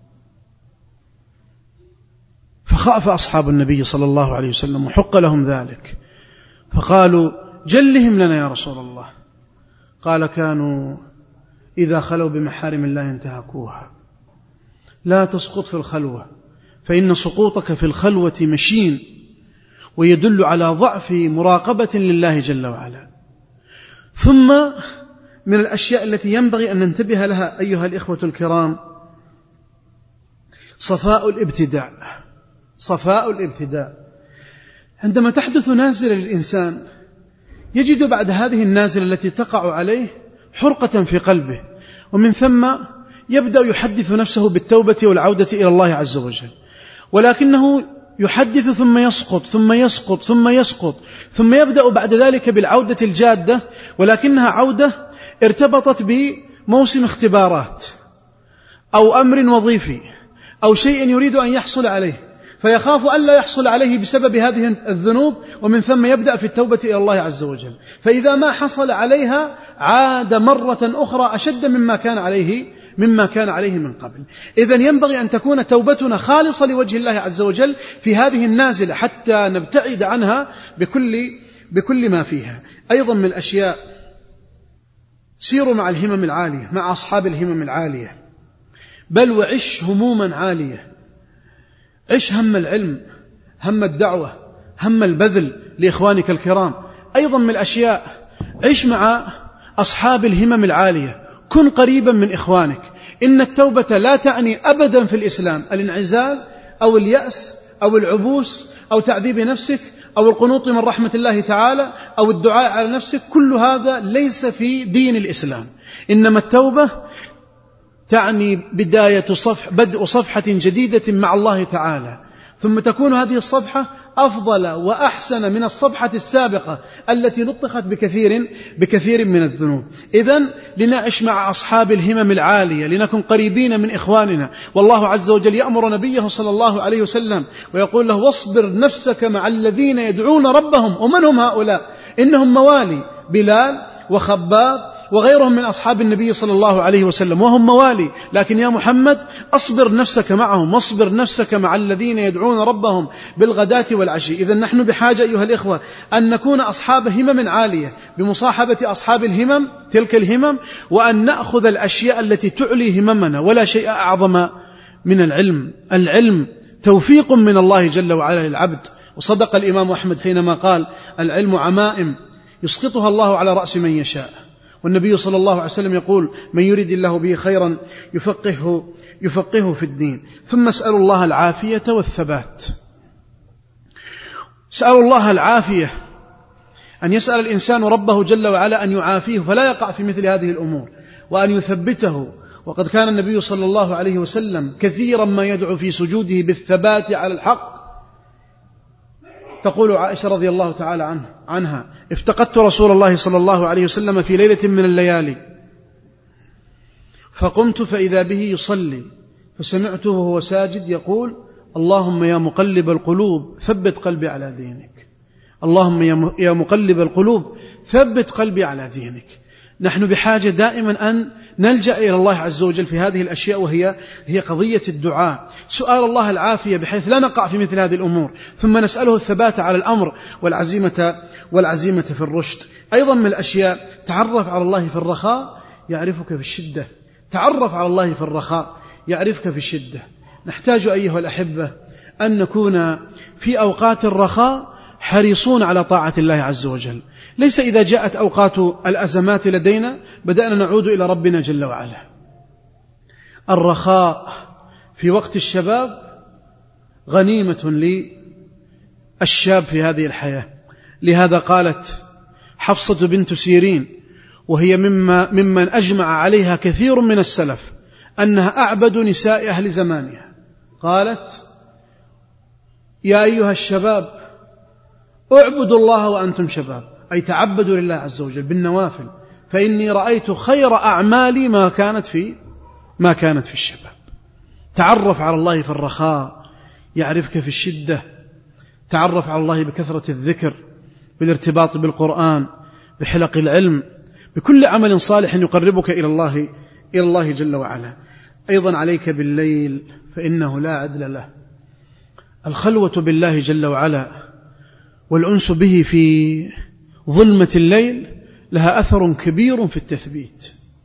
فخاف أصحاب النبي صلى الله عليه وسلم وحق لهم ذلك، فقالوا: جلهم لنا يا رسول الله. قال: كانوا إذا خلوا بمحارم الله انتهكوها. لا تسقط في الخلوة، فإن سقوطك في الخلوة مشين، ويدل على ضعف مراقبة لله جل وعلا. ثم من الأشياء التي ينبغي أن ننتبه لها أيها الإخوة الكرام صفاء الابتداع. صفاء الابتداع عندما تحدث نازلة للإنسان يجد بعد هذه النازلة التي تقع عليه حرقة في قلبه، ومن ثم يبدأ يحدث نفسه بالتوبة والعودة إلى الله عز وجل، ولكنه يحدث ثم يسقط ثم يسقط ثم يسقط ثم يبدأ بعد ذلك بالعودة الجادة، ولكنها عودة ارتبطت بموسم اختبارات أو أمر وظيفي أو شيء يريد أن يحصل عليه، فيخاف ألا يحصل عليه بسبب هذه الذنوب، ومن ثم يبدأ في التوبة إلى الله عز وجل. فإذا ما حصل عليها عاد مرة أخرى أشد مما كان عليه مما كان عليه من قبل. إذن ينبغي أن تكون توبتنا خالصة لوجه الله عز وجل في هذه النازلة حتى نبتعد عنها بكل بكل ما فيها. أيضا من الأشياء، سيروا مع الهمم العالية، مع أصحاب الهمم العالية، بل وعش هموما عالية، عش هم العلم، هم الدعوة، هم البذل لإخوانك الكرام. أيضا من الأشياء، عش مع أصحاب الهمم العالية، كن قريبا من إخوانك. إن التوبة لا تعني أبدا في الإسلام الانعزال أو اليأس أو العبوس أو تعذيب نفسك أو القنوط من رحمة الله تعالى أو الدعاء على نفسك، كل هذا ليس في دين الإسلام. إنما التوبة تعني بداية صفح بدء صفحة جديدة مع الله تعالى، ثم تكون هذه الصفحة أفضل وأحسن من الصفحة السابقة التي لطخت بكثير بكثير من الذنوب. إذن لنعش مع أصحاب الهمم العالية، لنكن قريبين من إخواننا. والله عز وجل يأمر نبيه صلى الله عليه وسلم ويقول له: واصبر نفسك مع الذين يدعون ربهم. ومن هم هؤلاء؟ إنهم موالي بلال وخباب وغيرهم من أصحاب النبي صلى الله عليه وسلم، وهم موالي. لكن يا محمد أصبر نفسك معهم، واصبر نفسك مع الذين يدعون ربهم بالغداة والعشي. إذن نحن بحاجة أيها الإخوة أن نكون أصحاب همم عالية، بمصاحبة أصحاب الهمم تلك الهمم، وأن نأخذ الأشياء التي تعلي هممنا. ولا شيء أعظم من العلم. العلم توفيق من الله جل وعلا للعبد. وصدق الإمام أحمد حينما قال: العلم عمائم يسقطها الله على رأس من يشاء. والنبي صلى الله عليه وسلم يقول: من يريد الله به خيرا يفقهه يفقهه في الدين. ثم اسألوا الله العافية والثبات. اسألوا الله العافية، أن يسأل الإنسان ربه جل وعلا أن يعافيه فلا يقع في مثل هذه الأمور، وأن يثبته. وقد كان النبي صلى الله عليه وسلم كثيرا ما يدعو في سجوده بالثبات على الحق. تقول عائشة رضي الله تعالى عنه عنها: افتقدت رسول الله صلى الله عليه وسلم في ليلة من الليالي، فقمت فإذا به يصلي، فسمعته وهو ساجد يقول: اللهم يا مقلب القلوب ثبت قلبي على دينك، اللهم يا مقلب القلوب ثبت قلبي على دينك. نحن بحاجة دائما أن نلجأ إلى الله عز وجل في هذه الأشياء، وهي هي قضية الدعاء، سؤال الله العافية بحيث لا نقع في مثل هذه الأمور، ثم نسأله الثبات على الأمر والعزيمة والعزيمة في الرشد. أيضا من الأشياء، تعرف على الله في الرخاء يعرفك في الشدة. تعرف على الله في الرخاء يعرفك في الشدة. نحتاج أيها الأحبة أن نكون في أوقات الرخاء حريصون على طاعة الله عز وجل. ليس إذا جاءت أوقات الأزمات لدينا بدأنا نعود إلى ربنا جل وعلا. الرخاء في وقت الشباب غنيمة للشاب في هذه الحياة. لهذا قالت حفصة بنت سيرين، وهي مما ممن أجمع عليها كثير من السلف، أنها أعبد نساء أهل زمانها. قالت: يا أيها الشباب اعبدوا الله وأنتم شباب، أي تعبدوا لله عز وجل بالنوافل، فإني رأيت خير أعمالي ما كانت في ما كانت في الشباب. تعرف على الله في الرخاء يعرفك في الشدة. تعرف على الله بكثرة الذكر، بالارتباط بالقرآن، بحلق العلم، بكل عمل صالح يقربك إلى الله إلى الله جل وعلا. أيضا عليك بالليل فإنه لا عدل له. الخلوة بالله جل وعلا والأنس به في ظلمة الليل لها أثر كبير في التثبيت.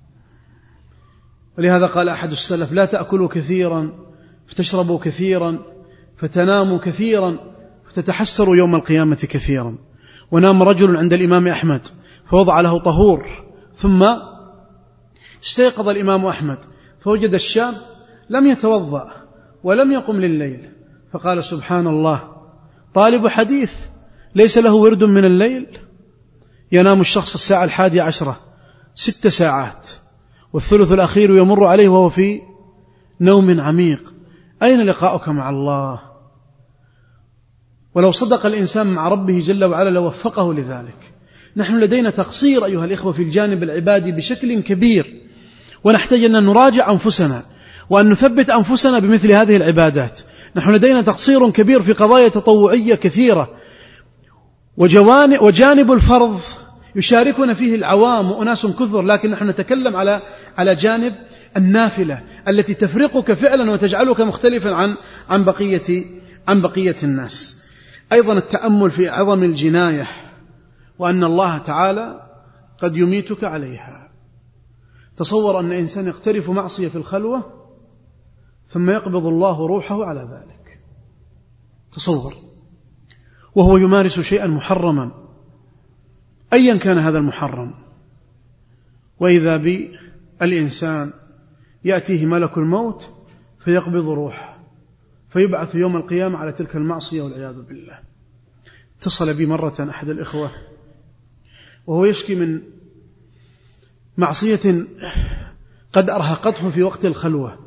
ولهذا قال أحد السلف: لا تأكلوا كثيرا فتشربوا كثيرا فتناموا كثيرا فتتحسروا يوم القيامة كثيرا. ونام رجل عند الإمام أحمد فوضع له طهور، ثم استيقظ الإمام أحمد فوجد الشاب لم يتوضأ ولم يقم لليل، فقال: سبحان الله، طالب حديث ليس له ورد من الليل؟ ينام الشخص الساعة الحادية عشرة، ست ساعات، والثلث الأخير يمر عليه وهو في نوم عميق. أين لقاؤك مع الله؟ ولو صدق الإنسان مع ربه جل وعلا لوفقه لذلك. نحن لدينا تقصير أيها الإخوة في الجانب العبادي بشكل كبير، ونحتاج أن نراجع أنفسنا وأن نثبت أنفسنا بمثل هذه العبادات. نحن لدينا تقصير كبير في قضايا تطوعية كثيرة، وجوانب وجانب الفرض يشاركنا فيه العوام وأناس كثر، لكن نحن نتكلم على على جانب النافلة التي تفرقك فعلا وتجعلك مختلفا عن عن بقية عن بقية الناس. أيضا التأمل في عظم الجناية وأن الله تعالى قد يميتك عليها. تصور أن إنسان يقترف معصية في الخلوة ثم يقبض الله روحه على ذلك، تصور، وهو يمارس شيئا محرما أيا كان هذا المحرم، وإذا بالإنسان يأتيه ملك الموت فيقبض روحه فيبعث يوم القيامة على تلك المعصية والعياذ بالله. اتصل بي مرة أحد الإخوة وهو يشكي من معصية قد أرهقته في وقت الخلوة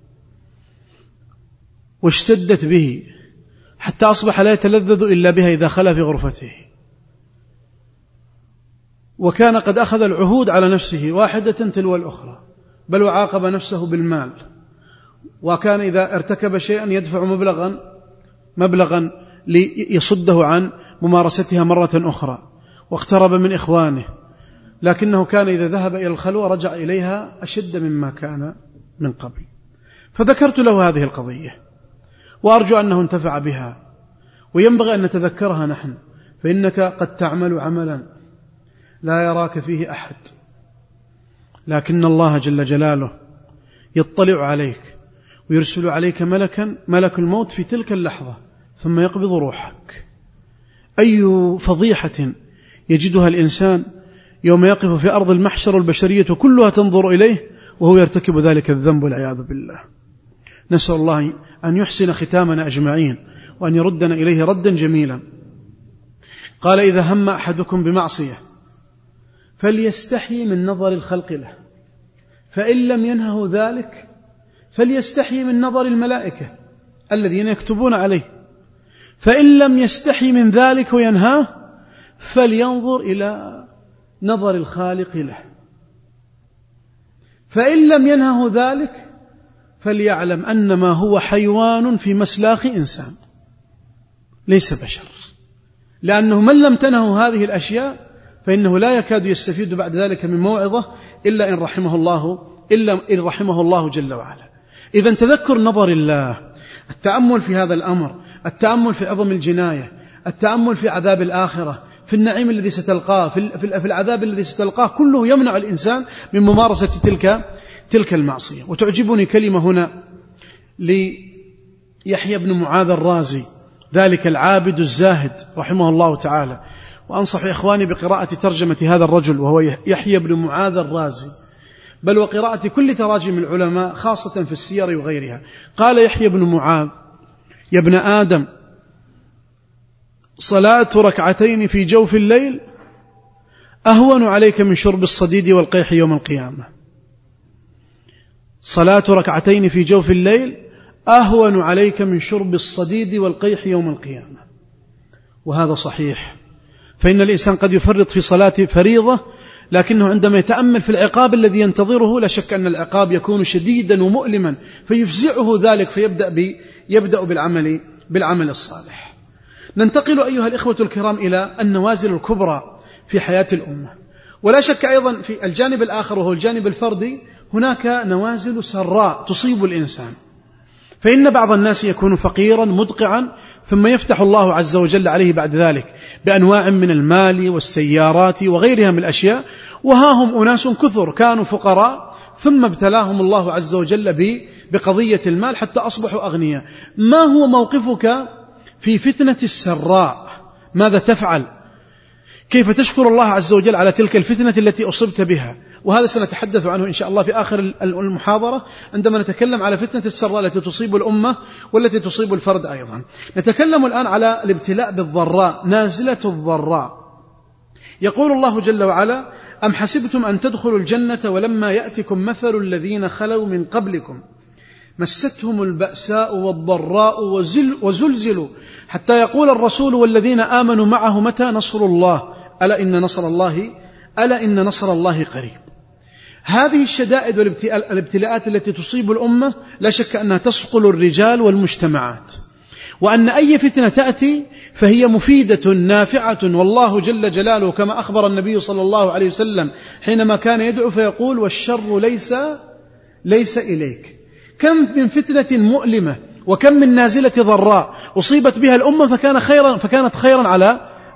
واشتدت به حتى أصبح لا يتلذذ إلا بها إذا خلا في غرفته، وكان قد أخذ العهود على نفسه واحدة تلو الأخرى، بل وعاقب نفسه بالمال، وكان إذا ارتكب شيئا يدفع مبلغا مبلغا ليصده عن ممارستها مرة أخرى، واقترب من إخوانه، لكنه كان إذا ذهب إلى الخلوة رجع إليها أشد مما كان من قبل. فذكرت له هذه القضية وأرجو أنه انتفع بها، وينبغي أن نتذكرها نحن، فإنك قد تعمل عملا لا يراك فيه أحد، لكن الله جل جلاله يطلع عليك ويرسل عليك ملكا ملك الموت في تلك اللحظة ثم يقبض روحك. أي فضيحة يجدها الإنسان يوم يقف في أرض المحشر والبشرية كلها تنظر إليه وهو يرتكب ذلك الذنب والعياذ بالله. نسأل الله أن يحسن ختامنا أجمعين وأن يردنا إليه ردا جميلا. قال: إذا هم أحدكم بمعصية فليستحي من نظر الخلق له، فإن لم ينهه ذلك فليستحي من نظر الملائكة الذين يكتبون عليه، فإن لم يستحي من ذلك وينهاه فلينظر إلى نظر الخالق له، فإن لم ينهه ذلك فليعلم أنما هو حيوان في مسلاخ إنسان ليس بشر، لأنه من لم تنهه هذه الأشياء فإنه لا يكاد يستفيد بعد ذلك من موعظة إلا إن رحمه الله إلا إن رحمه الله جل وعلا. إذن تذكر نظر الله، التأمل في هذا الأمر، التأمل في عظم الجناية، التأمل في عذاب الآخرة، في النعيم الذي ستلقاه، في العذاب الذي ستلقاه، كله يمنع الإنسان من ممارسة تلك تلك المعصية. وتعجبني كلمة هنا ليحيى بن معاذ الرازي، ذلك العابد الزاهد رحمه الله تعالى، وأنصح إخواني بقراءة ترجمة هذا الرجل وهو يحيى بن معاذ الرازي، بل وقراءة كل تراجم العلماء خاصة في السير وغيرها. قال يحيى بن معاذ: يا ابن آدم، صلاة ركعتين في جوف الليل أهون عليك من شرب الصديد والقيح يوم القيامة. صلاة ركعتين في جوف الليل أهون عليك من شرب الصديد والقيح يوم القيامة. وهذا صحيح، فإن الإنسان قد يفرط في صلاة فريضة، لكنه عندما يتأمل في العقاب الذي ينتظره لا شك أن العقاب يكون شديدا ومؤلما، فيفزعه ذلك فيبدأ بي يبدأ بالعمل بالعمل الصالح. ننتقل أيها الإخوة الكرام إلى النوازل الكبرى في حياة الأمة، ولا شك أيضا في الجانب الآخر وهو الجانب الفردي هناك نوازل سراء تصيب الإنسان. فإن بعض الناس يكون فقيرا مدقعا ثم يفتح الله عز وجل عليه بعد ذلك بأنواع من المال والسيارات وغيرها من الأشياء، وها هم أناس كثر كانوا فقراء ثم ابتلاهم الله عز وجل بقضية المال حتى أصبحوا أغنياء. ما هو موقفك في فتنة السراء؟ ماذا تفعل؟ كيف تشكر الله عز وجل على تلك الفتنة التي أصبت بها؟ وهذا سنتحدث عنه إن شاء الله في آخر المحاضرة عندما نتكلم على فتنة السراء التي تصيب الأمة والتي تصيب الفرد أيضا. نتكلم الآن على الابتلاء بالضراء، نازلة الضراء. يقول الله جل وعلا: أم حسبتم أن تدخلوا الجنة ولما يأتكم مثل الذين خلوا من قبلكم مستهم البأساء والضراء وزل وزلزلوا حتى يقول الرسول والذين آمنوا معه متى نصر الله ألا إن نصر الله ألا إن نصر الله قريب. هذه الشدائد والابتلاءات التي تصيب الأمة لا شك أنها تصقل الرجال والمجتمعات، وأن أي فتنة تأتي فهي مفيدة نافعة، والله جل جلاله كما أخبر النبي صلى الله عليه وسلم حينما كان يدعو فيقول: والشر ليس ليس إليك. كم من فتنة مؤلمة وكم من نازلة ضراء أصيبت بها الأمة فكان خيرا فكانت خيرا على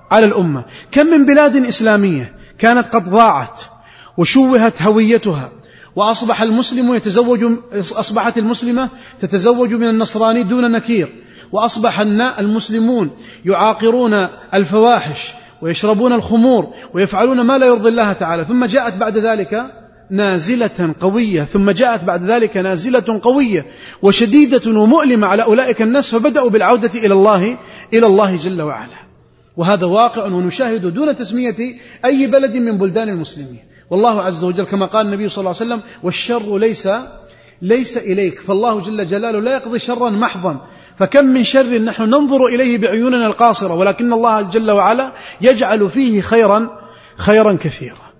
على الأمة. كم من بلاد إسلامية كانت قد ضاعت وشوهت هويتها، وأصبح المسلم يتزوج أصبحت المسلمة تتزوج من النصراني دون نكير، وأصبح المسلمون يعاقرون الفواحش ويشربون الخمور ويفعلون ما لا يرضي الله تعالى. ثم جاءت بعد ذلك نازلة قوية ثم جاءت بعد ذلك نازلة قوية وشديدة ومؤلمة على أولئك الناس، فبدأوا بالعودة إلى الله إلى الله جل وعلا. وهذا واقع ونشاهد دون تسمية أي بلد من بلدان المسلمين. والله عز وجل كما قال النبي صلى الله عليه وسلم: والشر ليس ليس إليك. فالله جل جلاله لا يقضي شرا محضا، فكم من شر نحن ننظر إليه بعيوننا القاصرة، ولكن الله جل وعلا يجعل فيه خيرا خيرا كثيرا.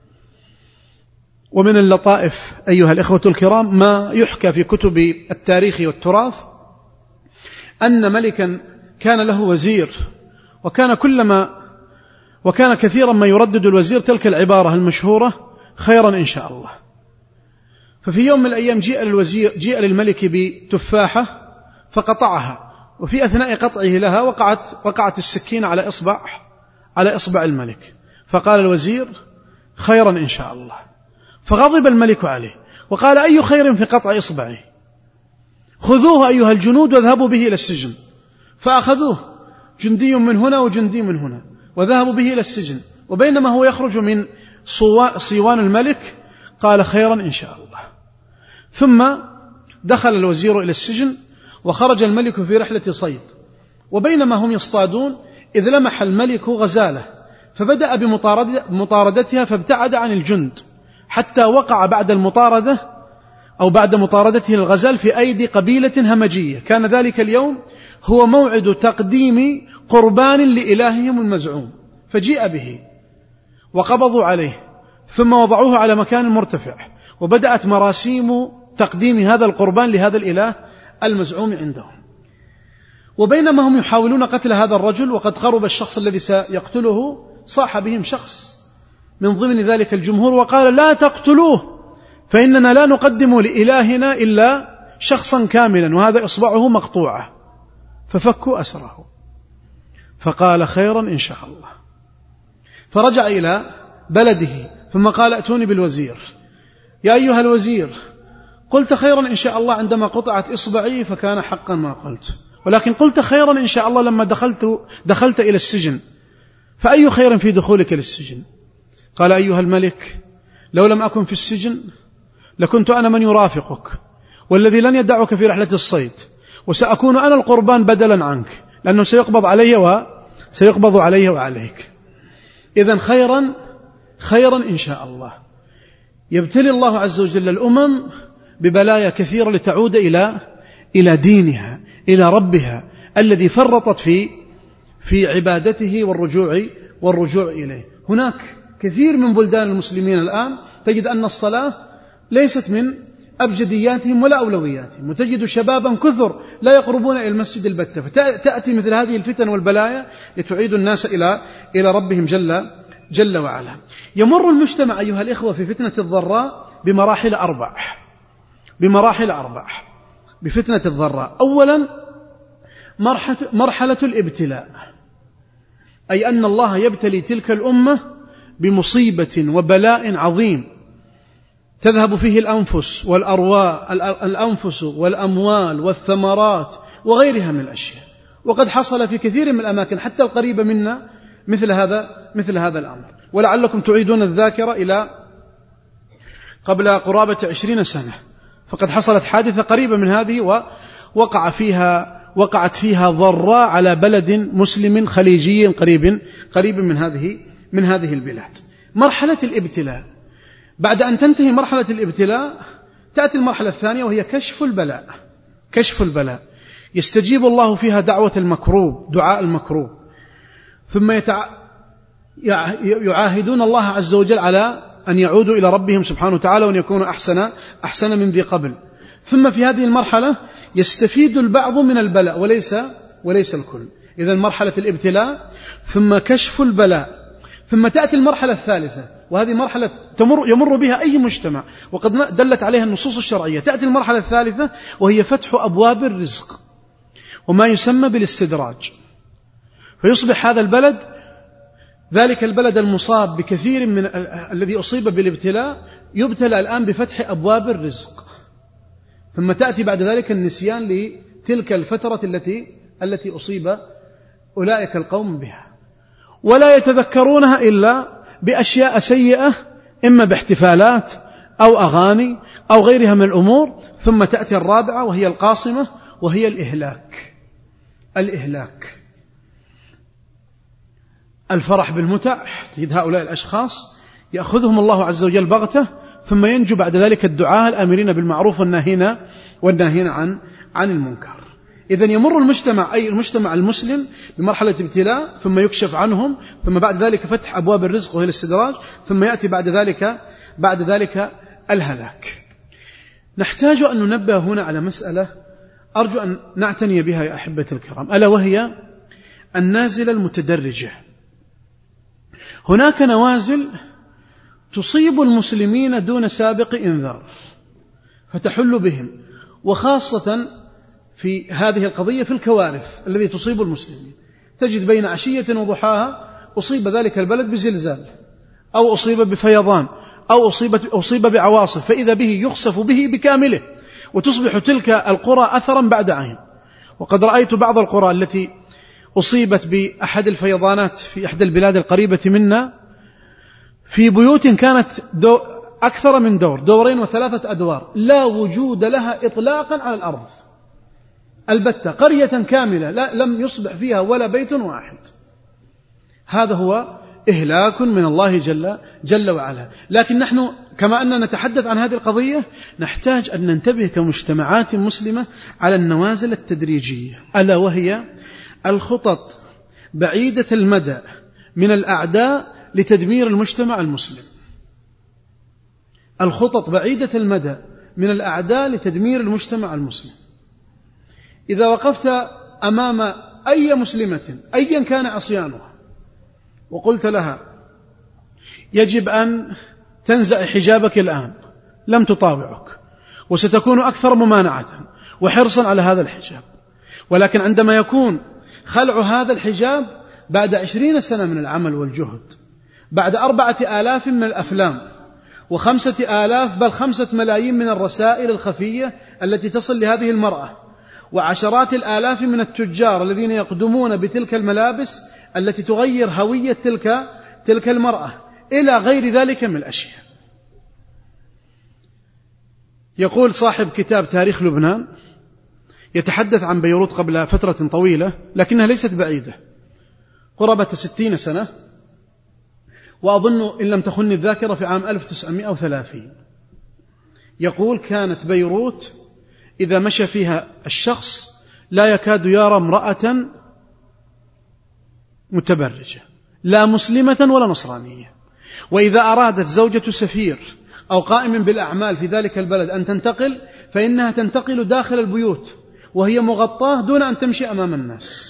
ومن اللطائف أيها الإخوة الكرام ما يحكى في كتب التاريخ والتراث أن ملكا كان له وزير، وكان كلما وكان كثيرا ما يردد الوزير تلك العبارة المشهورة: خيرا إن شاء الله. ففي يوم من الأيام جاء الوزير جاء للملك بتفاحة فقطعها، وفي أثناء قطعه لها وقعت وقعت السكين على إصبع على إصبع الملك، فقال الوزير: خيرا إن شاء الله. فغضب الملك عليه وقال: أي خير في قطع إصبعي؟ خذوه أيها الجنود واذهبوا به إلى السجن. فأخذوه جندي من هنا وجندي من هنا وذهبوا به إلى السجن، وبينما هو يخرج من صيوان الملك قال: خيرا إن شاء الله. ثم دخل الوزير إلى السجن وخرج الملك في رحلة صيد، وبينما هم يصطادون إذ لمح الملك غزالة، فبدأ بمطاردتها فابتعد عن الجند حتى وقع بعد المطاردة أو بعد مطاردته الغزال في أيدي قبيلة همجية. كان ذلك اليوم هو موعد تقديم قربان لإلههم المزعوم، فجيء به وقبضوا عليه ثم وضعوه على مكان مرتفع، وبدأت مراسيم تقديم هذا القربان لهذا الإله المزعوم عندهم. وبينما هم يحاولون قتل هذا الرجل وقد قرب الشخص الذي سيقتله، صاح بهم شخص من ضمن ذلك الجمهور وقال: لا تقتلوه، فإننا لا نقدم لإلهنا إلا شخصا كاملا وهذا إصبعه مقطوعة. ففكوا أسره، فقال: خيرا إن شاء الله. فرجع إلى بلده ثم قال: أتوني بالوزير. يا أيها الوزير، قلت خيرا إن شاء الله عندما قطعت إصبعي فكان حقا ما قلت، ولكن قلت خيرا إن شاء الله لما دخلت, دخلت إلى السجن، فأي خير في دخولك للسجن؟ قال: أيها الملك، لو لم أكن في السجن لكنت أنا من يرافقك والذي لن يدعك في رحلة الصيد، وسأكون أنا القربان بدلا عنك، لأنه سيقبض علي وسيقبض علي وعليك. إذن خيرا خيرا إن شاء الله. يبتلي الله عز وجل الأمم ببلايا كثيرة لتعود إلى إلى دينها، إلى ربها الذي فرطت في في عبادته والرجوع والرجوع إليه. هناك كثير من بلدان المسلمين الآن تجد أن الصلاة ليست من أبجدياتهم ولا أولوياتهم، وتجد شبابا كثر لا يقربون إلى المسجد البتة، فتأتي مثل هذه الفتن والبلايا لتعيد الناس إلى إلى ربهم جل جل وعلا. يمر المجتمع أيها الإخوة في فتنة الضراء بمراحل أربع بمراحل أربع بفتنة الضراء. أولا مرحلة الابتلاء، أي أن الله يبتلي تلك الأمة بمصيبة وبلاء عظيم تذهب فيه الأنفس والأرواح الأنفس والأموال والثمرات وغيرها من الأشياء. وقد حصل في كثير من الأماكن حتى القريبة منا مثل هذا مثل هذا الأمر. ولعلكم تعيدون الذاكرة إلى قبل قرابة عشرين سنة، فقد حصلت حادثة قريبة من هذه ووقع فيها وقعت فيها ضراء على بلد مسلم خليجي قريب قريب من هذه من هذه البلاد. مرحلة الابتلاء، بعد أن تنتهي مرحلة الابتلاء تأتي المرحلة الثانية وهي كشف البلاء. كشف البلاء يستجيب الله فيها دعوة المكروب، دعاء المكروب، ثم يتع... يعاهدون الله عز وجل على أن يعودوا إلى ربهم سبحانه وتعالى وأن يكونوا أحسن أحسن من ذي قبل. ثم في هذه المرحلة يستفيد البعض من البلاء وليس وليس الكل. إذن مرحلة الابتلاء ثم كشف البلاء، ثم تأتي المرحلة الثالثة، وهذه مرحلة تمر يمر بها أي مجتمع وقد دلت عليها النصوص الشرعية. تأتي المرحلة الثالثة وهي فتح أبواب الرزق وما يسمى بالاستدراج، فيصبح هذا البلد ذلك البلد المصاب بكثير من الذي أصيب بالابتلاء يبتلى الآن بفتح أبواب الرزق، ثم تأتي بعد ذلك النسيان لتلك الفترة التي التي أصيب أولئك القوم بها، ولا يتذكرونها إلا بأشياء سيئة، إما باحتفالات أو أغاني أو غيرها من الأمور. ثم تأتي الرابعة وهي القاصمة، وهي الإهلاك. الإهلاك الفرح بالمتع، تجد هؤلاء الأشخاص يأخذهم الله عز وجل بغتة، ثم ينجو بعد ذلك الدعاة الآمرين بالمعروف والناهين والناهين عن عن المنكر. إذن يمر المجتمع أي المجتمع المسلم بمرحلة ابتلاء، ثم يكشف عنهم، ثم بعد ذلك فتح أبواب الرزق وهي الاستدراج، ثم يأتي بعد ذلك بعد ذلك الهلاك. نحتاج أن ننبه هنا على مسألة أرجو أن نعتني بها يا أحبة الكرام، ألا وهي النازلة المتدرجة. هناك نوازل تصيب المسلمين دون سابق إنذار فتحل بهم، وخاصة في هذه القضية في الكوارث الذي تصيب المسلمين. تجد بين عشية وضحاها أصيب ذلك البلد بزلزال، أو أصيب بفيضان، أو أصيب, أصيب بعواصف، فإذا به يخسف به بكامله، وتصبح تلك القرى أثرا بعد عين. وقد رأيت بعض القرى التي أصيبت بأحد الفيضانات في أحد البلاد القريبة منا، في بيوت كانت دو أكثر من دور، دورين وثلاثة أدوار، لا وجود لها إطلاقا على الأرض البتة، قرية كاملة لا لم يصبح فيها ولا بيت واحد. هذا هو إهلاك من الله جل, جل وعلا. لكن نحن كما أننا نتحدث عن هذه القضية نحتاج أن ننتبه كمجتمعات مسلمة على النوازل التدريجية، ألا وهي الخطط بعيدة المدى من الأعداء لتدمير المجتمع المسلم. الخطط بعيدة المدى من الأعداء لتدمير المجتمع المسلم. إذا وقفت أمام أي مسلمة أيا كان عصيانها وقلت لها يجب أن تنزع حجابك الآن، لم تطاوعك، وستكون أكثر ممانعة وحرصا على هذا الحجاب. ولكن عندما يكون خلع هذا الحجاب بعد عشرين سنة من العمل والجهد، بعد أربعة آلاف من الأفلام، وخمسة آلاف بل خمسة ملايين من الرسائل الخفية التي تصل لهذه المرأة، وعشرات الآلاف من التجار الذين يقدمون بتلك الملابس التي تغير هوية تلك تلك المرأة، إلى غير ذلك من الأشياء. يقول صاحب كتاب تاريخ لبنان، يتحدث عن بيروت قبل فترة طويلة لكنها ليست بعيدة، قرابة ستين سنة، وأظن إن لم تخني الذاكرة في عام ألف وتسعمائة وثلاثين. يقول كانت بيروت إذا مشى فيها الشخص لا يكاد يرى امرأة متبرجة، لا مسلمة ولا نصرانية. وإذا أرادت زوجة سفير أو قائم بالأعمال في ذلك البلد أن تنتقل، فإنها تنتقل داخل البيوت وهي مغطاة دون أن تمشي أمام الناس.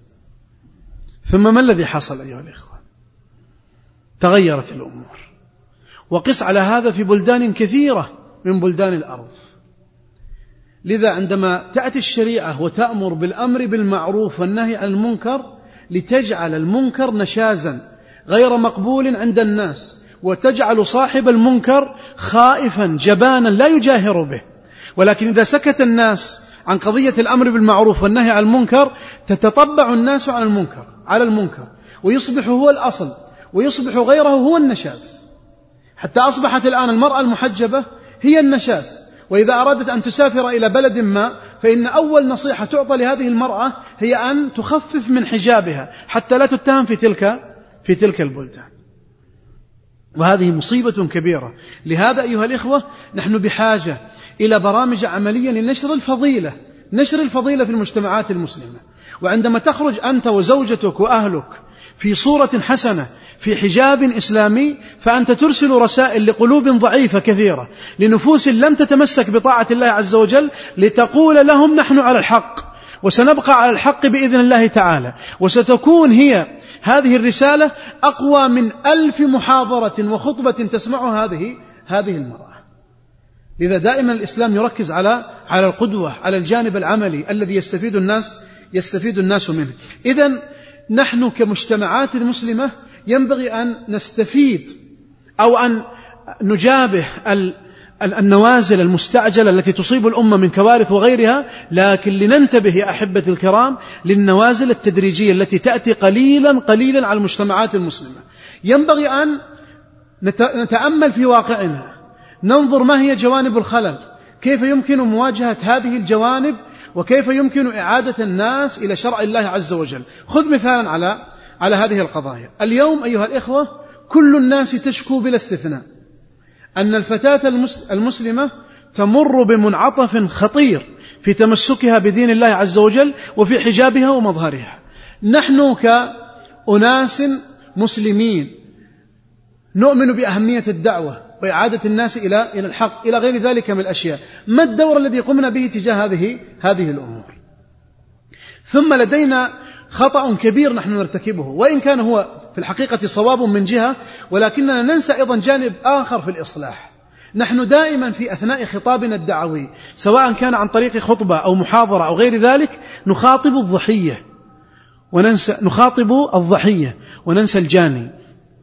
ثم ما الذي حصل أيها الإخوة؟ تغيرت الأمور. وقس على هذا في بلدان كثيرة من بلدان الأرض. لذا عندما تأتي الشريعة وتأمر بالأمر بالمعروف والنهي عن المنكر لتجعل المنكر نشازا غير مقبول عند الناس، وتجعل صاحب المنكر خائفا جبانا لا يجاهر به، ولكن إذا سكت الناس عن قضية الأمر بالمعروف والنهي عن المنكر تتطبع الناس على المنكر على المنكر ويصبح هو الأصل، ويصبح غيره هو النشاز، حتى أصبحت الآن المرأة المحجبة هي النشاز. وإذا أرادت أن تسافر إلى بلد ما، فإن أول نصيحة تعطى لهذه المرأة هي أن تخفف من حجابها حتى لا تتهم في تلك في تلك البلدان. وهذه مصيبة كبيرة. لهذا أيها الإخوة نحن بحاجة إلى برامج عملية لنشر الفضيلة نشر الفضيلة في المجتمعات المسلمة. وعندما تخرج أنت وزوجتك وأهلك في صورة حسنة في حجاب إسلامي، فأنت ترسل رسائل لقلوب ضعيفة كثيرة، لنفوس لم تتمسك بطاعة الله عز وجل، لتقول لهم نحن على الحق وسنبقى على الحق بإذن الله تعالى. وستكون هي هذه الرسالة أقوى من ألف محاضرة وخطبة تسمعها هذه هذه المرأة. لذا دائما الإسلام يركز على على القدوة، على الجانب العملي الذي يستفيد الناس يستفيد الناس منه. إذن نحن كمجتمعات مسلمة ينبغي أن نستفيد أو أن نجابه النوازل المستعجلة التي تصيب الأمة من كوارث وغيرها، لكن لننتبه يا أحبة الكرام للنوازل التدريجية التي تأتي قليلا قليلا على المجتمعات المسلمة. ينبغي أن نتأمل في واقعنا، ننظر ما هي جوانب الخلل، كيف يمكن مواجهة هذه الجوانب، وكيف يمكن إعادة الناس إلى شرع الله عز وجل. خذ مثالا على على هذه القضايا. اليوم أيها الإخوة كل الناس تشكو بلا استثناء أن الفتاة المسلمة تمر بمنعطف خطير في تمسكها بدين الله عز وجل وفي حجابها ومظهرها. نحن كأناس مسلمين نؤمن بأهمية الدعوة وإعادة الناس إلى إلى الحق إلى غير ذلك من الأشياء. ما الدور الذي قمنا به تجاه هذه هذه الأمور؟ ثم لدينا خطأ كبير نحن نرتكبه، وإن كان هو في الحقيقة صواب من جهة، ولكننا ننسى أيضا جانب آخر في الإصلاح. نحن دائما في أثناء خطابنا الدعوي سواء كان عن طريق خطبة أو محاضرة أو غير ذلك نخاطب الضحية وننسى نخاطب الضحية وننسى الجاني.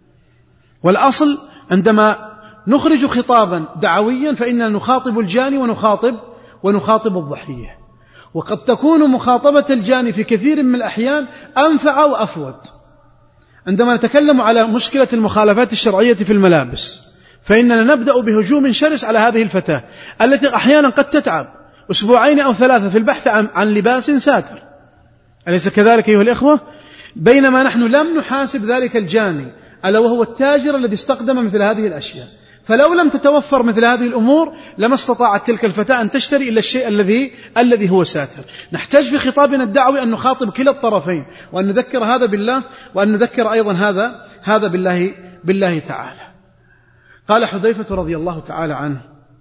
والأصل عندما نخرج خطابا دعويا فإننا نخاطب الجاني ونخاطب ونخاطب الضحية. وقد تكون مخاطبة الجاني في كثير من الأحيان أنفع وأفود. عندما نتكلم على مشكلة المخالفات الشرعية في الملابس فإننا نبدأ بهجوم شرس على هذه الفتاة التي أحيانا قد تتعب أسبوعين أو ثلاثة في البحث عن, عن لباس ساتر، أليس كذلك أيها الإخوة؟ بينما نحن لم نحاسب ذلك الجاني ألا وهو التاجر الذي استخدم مثل هذه الأشياء. فلو لم تتوفر مثل هذه الأمور لما استطاعت تلك الفتاة أن تشتري إلا الشيء الذي الذي هو ساتر. نحتاج في خطابنا الدعوي أن نخاطب كلا الطرفين، وأن نذكر هذا بالله وأن نذكر أيضا هذا هذا بالله بالله تعالى. قال حذيفة رضي الله تعالى عنه: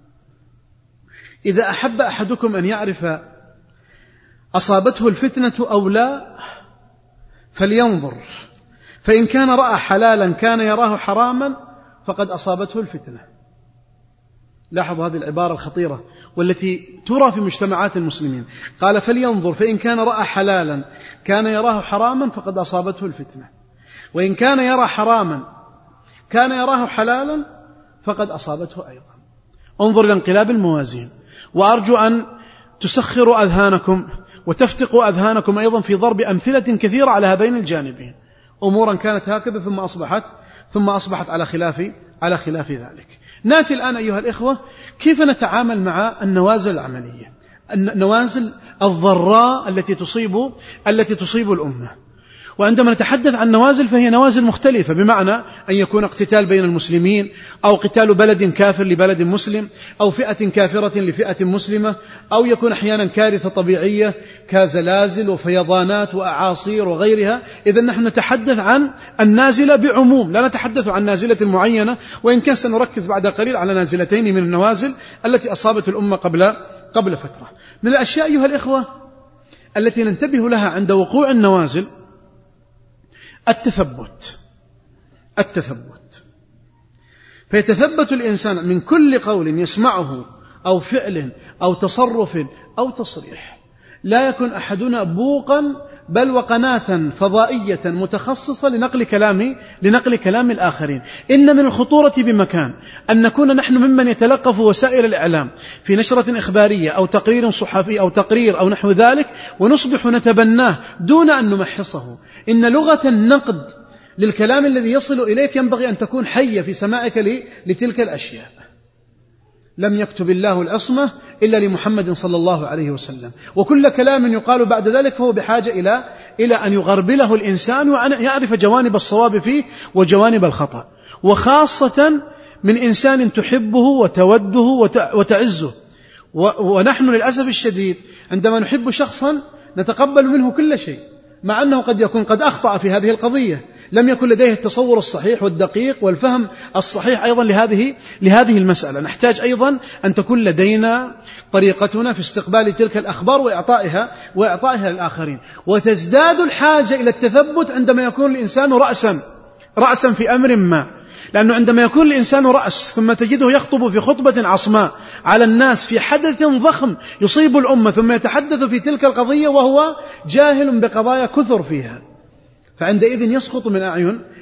إذا أحب أحدكم أن يعرف أصابته الفتنة أو لا فلينظر، فإن كان رأى حلالا كان يراه حراما فقد أصابته الفتنة. لاحظ هذه العبارة الخطيرة والتي ترى في مجتمعات المسلمين. قال: فلينظر، فإن كان رأى حلالا كان يراه حراما فقد أصابته الفتنة، وإن كان يرى حراما كان يراه حلالا فقد أصابته أيضا. انظر إلى انقلاب الموازين. وأرجو أن تسخروا أذهانكم وتفتقوا أذهانكم أيضا في ضرب أمثلة كثيرة على هذين الجانبين. أمورا كانت هكذا ثم أصبحت ثم أصبحت على خلاف على خلاف ذلك. نأتي الآن أيها الإخوة كيف نتعامل مع النوازل العملية، النوازل الضراء التي تصيب التي تصيب الأمة. وعندما نتحدث عن نوازل فهي نوازل مختلفة، بمعنى أن يكون اقتتال بين المسلمين، أو قتال بلد كافر لبلد مسلم، أو فئة كافرة لفئة مسلمة، أو يكون أحيانا كارثة طبيعية كزلازل وفيضانات وأعاصير وغيرها. إذن نحن نتحدث عن النازلة بعموم، لا نتحدث عن نازلة معينة، وإن كان سنركز بعد قليل على نازلتين من النوازل التي أصابت الأمة قبل قبل فترة. من الأشياء أيها الإخوة التي ننتبه لها عند وقوع النوازل التثبت التثبت فيتثبت الإنسان من كل قول يسمعه أو فعل أو تصرف أو تصريح. لا يكون أحدنا بوقا بل وقناة فضائية متخصصة لنقل كلام لنقل كلام الآخرين. إن من الخطورة بمكان أن نكون نحن ممن يتلقف وسائل الإعلام في نشرة إخبارية أو تقرير صحفي أو تقرير أو نحو ذلك ونصبح نتبناه دون أن نمحصه. إن لغة النقد للكلام الذي يصل إليك ينبغي أن تكون حية في سماعك لتلك الأشياء. لم يكتب الله العصمة إلا لمحمد صلى الله عليه وسلم، وكل كلام يقال بعد ذلك فهو بحاجة إلى إلى أن يغربله الإنسان وأن يعرف جوانب الصواب فيه وجوانب الخطأ، وخاصة من إنسان تحبه وتوده وتعزه. ونحن للأسف الشديد عندما نحب شخصا نتقبل منه كل شيء، مع أنه قد يكون قد أخطأ في هذه القضية، لم يكن لديه التصور الصحيح والدقيق والفهم الصحيح أيضا لهذه لهذه المسألة. نحتاج أيضا أن تكون لدينا طريقتنا في استقبال تلك الأخبار وإعطائها وإعطائها للآخرين. وتزداد الحاجة إلى التثبت عندما يكون الإنسان رأسا رأسا في أمر ما، لأنه عندما يكون الإنسان رأس ثم تجده يخطب في خطبة عصماء على الناس في حدث ضخم يصيب الأمة، ثم يتحدث في تلك القضية وهو جاهل بقضايا كثر فيها، فعندئذ يسقط من أعين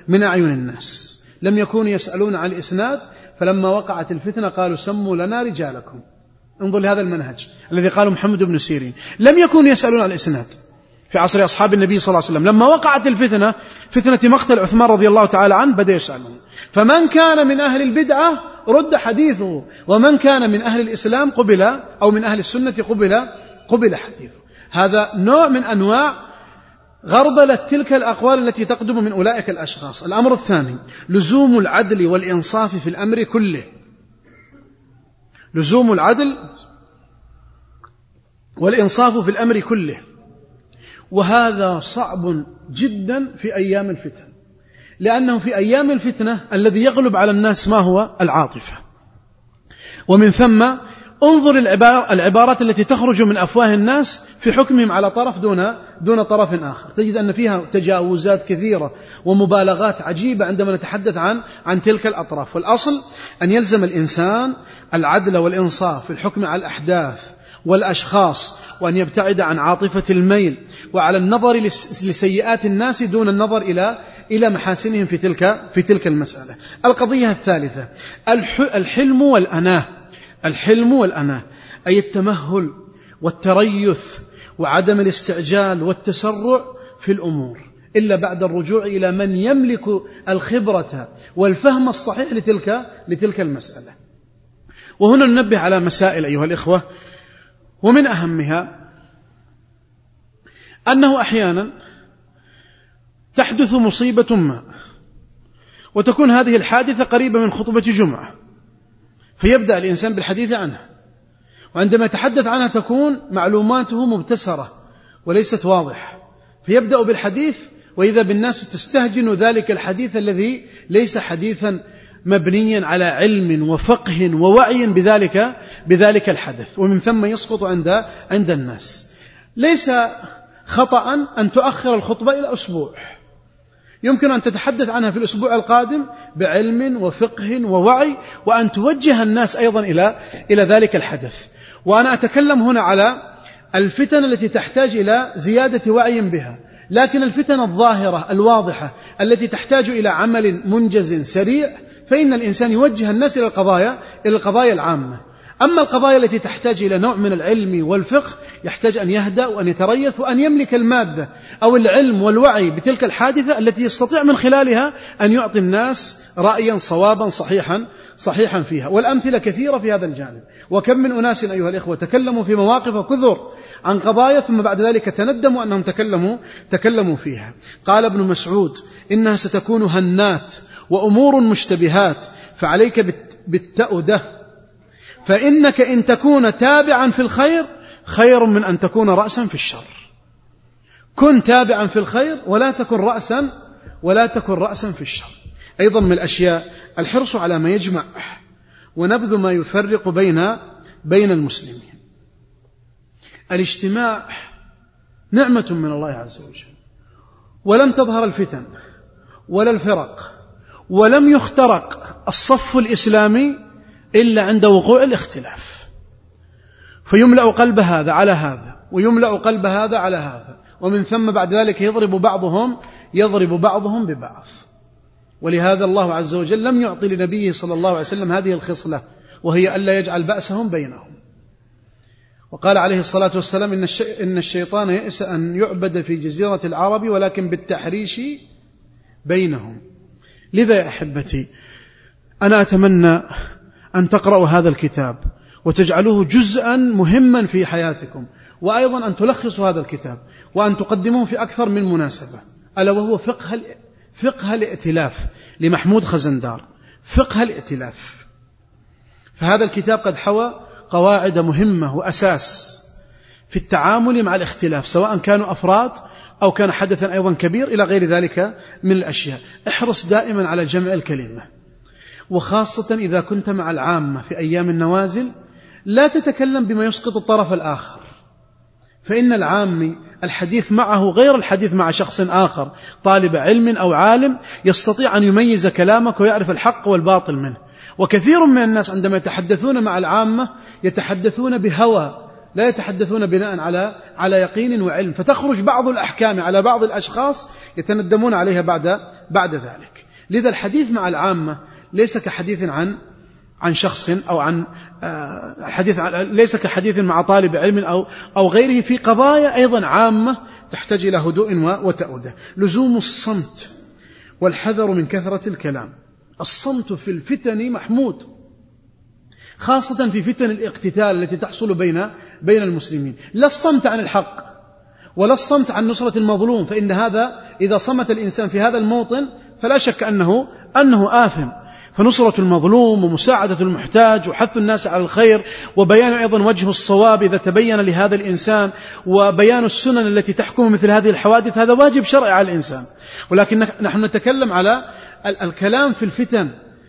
من أعين الناس. لم يكونوا يسألون عن الإسناد، فلما وقعت الفتنة قالوا سموا لنا رجالكم. انظر لهذا المنهج الذي قاله محمد بن سيرين. لم يكونوا يسألون عن الإسناد في عصر أصحاب النبي صلى الله عليه وسلم. لما وقعت الفتنة، فتنة مقتل عثمان رضي الله تعالى عنه، بدأ يسألون. فمن كان من أهل البدعة رد حديثه، ومن كان من أهل الإسلام قبل، أو من أهل السنة قبل قبل حديثه. هذا نوع من أنواع غربلة تلك الأقوال التي تقدم من أولئك الأشخاص. الأمر الثاني لزوم العدل والإنصاف في الأمر كله. لزوم العدل والإنصاف في الأمر كله، وهذا صعب جدا في أيام الفتن، لأنه في أيام الفتنة الذي يغلب على الناس ما هو؟ العاطفة. ومن ثم انظر العبارات التي تخرج من أفواه الناس في حكمهم على طرف دون دون طرف آخر، تجد أن فيها تجاوزات كثيرة ومبالغات عجيبة عندما نتحدث عن عن تلك الأطراف. والأصل أن يلزم الإنسان العدل والإنصاف في الحكم على الأحداث والأشخاص، وأن يبتعد عن عاطفة الميل وعلى النظر لسيئات الناس دون النظر إلى إلى محاسنهم في تلك في تلك المسألة. القضية الثالثة الحلم والأناة. الحلم والأناة أي التمهل والتريث وعدم الاستعجال والتسرع في الأمور، إلا بعد الرجوع إلى من يملك الخبرة والفهم الصحيح لتلك لتلك المسألة. وهنا ننبه على مسائل أيها الإخوة، ومن أهمها أنه أحيانا تحدث مصيبة ما، وتكون هذه الحادثة قريبة من خطبة جمعة، فيبدأ الإنسان بالحديث عنها، وعندما يتحدث عنها تكون معلوماته مبتسرة وليست واضحة، فيبدأ بالحديث وإذا بالناس تستهجن ذلك الحديث الذي ليس حديثا مبنيا على علم وفقه ووعي بذلك بذلك الحدث، ومن ثم يسقط عند عند الناس. ليس خطأ أن تؤخر الخطبة إلى أسبوع، يمكن أن تتحدث عنها في الأسبوع القادم بعلم وفقه ووعي، وأن توجه الناس أيضا إلى إلى ذلك الحدث. وأنا أتكلم هنا على الفتن التي تحتاج إلى زيادة وعي بها، لكن الفتن الظاهرة الواضحة التي تحتاج إلى عمل منجز سريع، فإن الإنسان يوجه الناس إلى القضايا إلى القضايا العامة. أما القضايا التي تحتاج إلى نوع من العلم والفقه يحتاج أن يهدأ وأن يتريث وأن يملك المادة أو العلم والوعي بتلك الحادثة التي يستطيع من خلالها أن يعطي الناس رأيا صوابا صحيحا صحيحا فيها. والأمثلة كثيرة في هذا الجانب، وكم من أناس أيها الإخوة تكلموا في مواقف كثر عن قضايا ثم بعد ذلك تندموا أنهم تكلموا تكلموا فيها. قال ابن مسعود: إنها ستكون هنات وأمور مشتبهات، فعليك بالتأودة، فإنك إن تكون تابعا في الخير خير من أن تكون رأسا في الشر. كن تابعا في الخير ولا تكن رأسا ولا تكن رأسا في الشر. أيضا من الأشياء الحرص على ما يجمع ونبذ ما يفرق بين بين المسلمين. الاجتماع نعمة من الله عز وجل، ولم تظهر الفتن ولا الفرق ولم يخترق الصف الإسلامي إلا عند وقوع الاختلاف، فيملأ قلب هذا على هذا ويملأ قلب هذا على هذا، ومن ثم بعد ذلك يضرب بعضهم يضرب بعضهم ببعض. ولهذا الله عز وجل لم يعطي لنبيه صلى الله عليه وسلم هذه الخصلة، وهي ألا يجعل بأسهم بينهم. وقال عليه الصلاة والسلام: إن, الشي... إن الشيطان يئس أن يعبد في جزيرة العرب ولكن بالتحريش بينهم. لذا يا أحبتي أنا أتمنى أن تقرأوا هذا الكتاب وتجعلوه جزءا مهما في حياتكم، وأيضا أن تلخصوا هذا الكتاب وأن تقدموه في أكثر من مناسبة، ألا وهو فقه فقه الائتلاف لمحمود خزندار. فقه الائتلاف، فهذا الكتاب قد حوى قواعد مهمة وأساس في التعامل مع الاختلاف، سواء كانوا أفراد أو كان حدثا أيضا كبير إلى غير ذلك من الأشياء. احرص دائما على جمع الكلمة، وخاصة إذا كنت مع العامة في أيام النوازل لا تتكلم بما يسقط الطرف الآخر، فإن العام الحديث معه غير الحديث مع شخص آخر طالب علم أو عالم يستطيع أن يميز كلامك ويعرف الحق والباطل منه. وكثير من الناس عندما يتحدثون مع العامة يتحدثون بهوى لا يتحدثون بناء على على يقين وعلم، فتخرج بعض الأحكام على بعض الأشخاص يتندمون عليها بعد بعد ذلك. لذا الحديث مع العامة ليس كحديث عن عن شخص أو عن الحديث ليس كحديث مع طالب علم أو أو غيره في قضايا أيضا عامة تحتاج إلى هدوء وتأودة. لزوم الصمت والحذر من كثرة الكلام. الصمت في الفتن محمود، خاصة في فتن الاقتتال التي تحصل بين بين المسلمين. لا الصمت عن الحق ولا الصمت عن نصرة المظلوم، فإن هذا إذا صمت الإنسان في هذا الموطن فلا شك أنه أنه آثم. فنصرة المظلوم ومساعدة المحتاج وحث الناس على الخير وبيان أيضا وجه الصواب إذا تبين لهذا الإنسان وبيان السنن التي تحكم مثل هذه الحوادث، هذا واجب شرعي على الإنسان. ولكن نحن نتكلم على الكلام في الفتن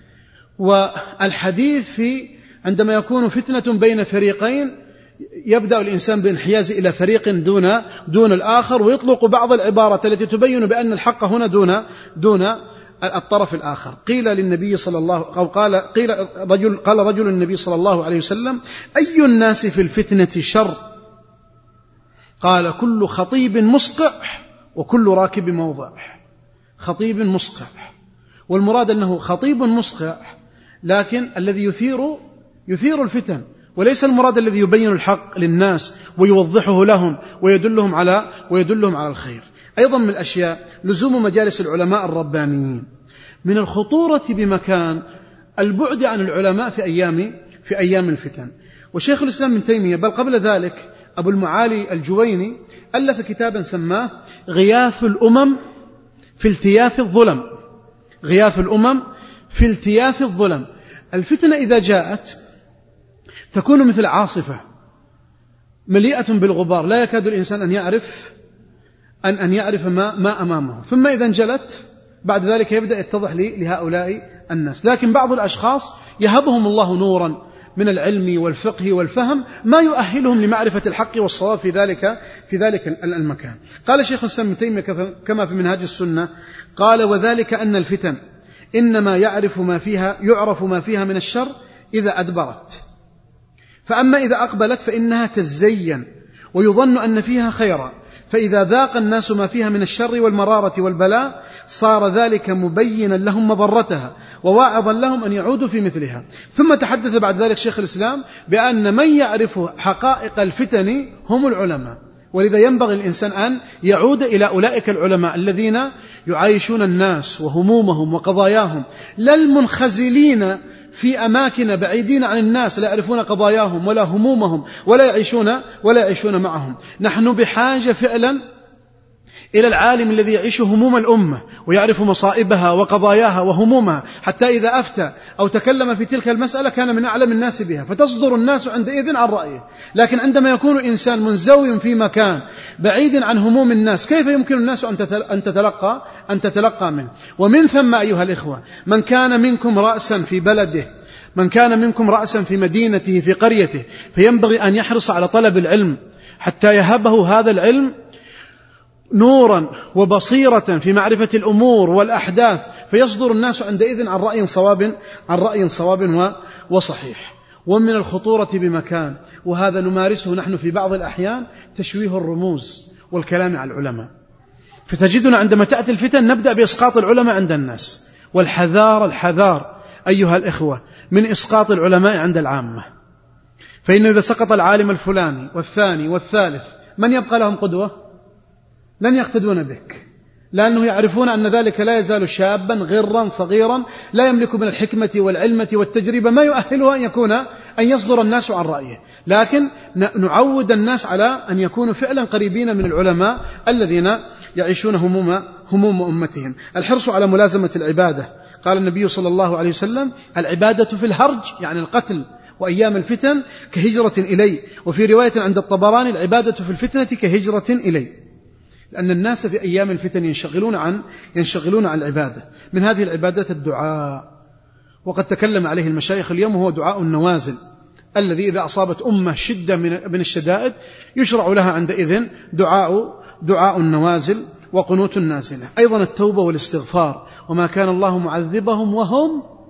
والحديث في عندما يكون فتنة بين فريقين، يبدأ الإنسان بانحياز إلى فريق دون دون الآخر، ويطلق بعض العبارات التي تبين بأن الحق هنا دون دون الطرف الآخر. قيل للنبي صلى الله أو قال قيل رجل قال رجل النبي صلى الله عليه وسلم: أي الناس في الفتنة شر؟ قال: كل خطيب مسقع وكل راكب موضع. خطيب مسقع، والمراد أنه خطيب مسقع لكن الذي يثير يثير الفتن، وليس المراد الذي يبين الحق للناس ويوضحه لهم ويدلهم على ويدلهم على الخير. أيضا من الأشياء لزوم مجالس العلماء الربانيين. من الخطورة بمكان البعد عن العلماء في أيام في أيام الفتن. وشيخ الإسلام ابن تيمية بل قبل ذلك أبو المعالي الجويني ألف كتابا سماه غياث الأمم في التياث الظلم. غياث الأمم في التياث الظلم. الفتنة إذا جاءت تكون مثل عاصفة مليئة بالغبار، لا يكاد الإنسان أن يعرف أن أن يعرف ما ما أمامه، ثم إذا انجلت بعد ذلك يبدأ يتضح لهؤلاء الناس. لكن بعض الأشخاص يهبهم الله نورا من العلم والفقه والفهم ما يؤهلهم لمعرفة الحق والصواب في ذلك في ذلك المكان. قال شيخ الإسلام ابن تيمية كما في منهاج السنة، قال: وذلك أن الفتن إنما يعرف ما فيها يعرف ما فيها من الشر إذا أدبرت، فأما إذا أقبلت فإنها تزين ويظن أن فيها خيرا، فإذا ذاق الناس ما فيها من الشر والمرارة والبلاء صار ذلك مبينا لهم مضرتها وواعظا لهم أن يعودوا في مثلها. ثم تحدث بعد ذلك شيخ الإسلام بأن من يعرف حقائق الفتن هم العلماء، ولذا ينبغي الإنسان أن يعود إلى أولئك العلماء الذين يعايشون الناس وهمومهم وقضاياهم، لا المنخزلين في أماكن بعيدين عن الناس لا يعرفون قضاياهم ولا همومهم ولا يعيشون ولا يعيشون معهم. نحن بحاجة فعلا إلى العالم الذي يعيش هموم الأمة ويعرف مصائبها وقضاياها وهمومها، حتى إذا أفتى أو تكلم في تلك المسألة كان من أعلم الناس بها، فتصدر الناس عندئذ عن رأيه. لكن عندما يكون إنسان منزوي في مكان بعيد عن هموم الناس، كيف يمكن الناس أن تتلقى أن تتلقى منه؟ ومن ثم أيها الإخوة، من كان منكم رأسا في بلده، من كان منكم رأسا في مدينته في قريته، فينبغي أن يحرص على طلب العلم حتى يهبه هذا العلم نورا وبصيرة في معرفة الأمور والأحداث، فيصدر الناس عندئذ عن رأي صواب عن رأي صواب وصحيح. ومن الخطورة بمكان، وهذا نمارسه نحن في بعض الأحيان، تشويه الرموز والكلام على العلماء. فتجدنا عندما تأتي الفتن نبدأ بإسقاط العلماء عند الناس، والحذار الحذار أيها الإخوة من إسقاط العلماء عند العامة. فإن إذا سقط العالم الفلاني والثاني والثالث من يبقى لهم قدوة؟ لن يقتدون بك، لأنه يعرفون أن ذلك لا يزال شابا غرا صغيرا لا يملك من الحكمة والعلمة والتجربة ما يؤهله أن يكون أن يصدر الناس عن رأيه. لكن نعود الناس على أن يكونوا فعلا قريبين من العلماء الذين يعيشون هموم هموم أمتهم. الحرص على ملازمة العبادة. قال النبي صلى الله عليه وسلم: العبادة في الهرج يعني القتل وأيام الفتن كهجرة إلي. وفي رواية عند الطبراني: العبادة في الفتنة كهجرة إلي. لأن الناس في أيام الفتن ينشغلون عن ينشغلون عن العبادة. من هذه العبادات الدعاء، وقد تكلم عليه المشايخ اليوم، هو دعاء النوازل الذي إذا أصابت أمة شدة من الشدائد يشرع لها عندئذ دعاء دعاء النوازل وقنوت النازلة. أيضا التوبة والاستغفار، وما كان الله معذبهم وهم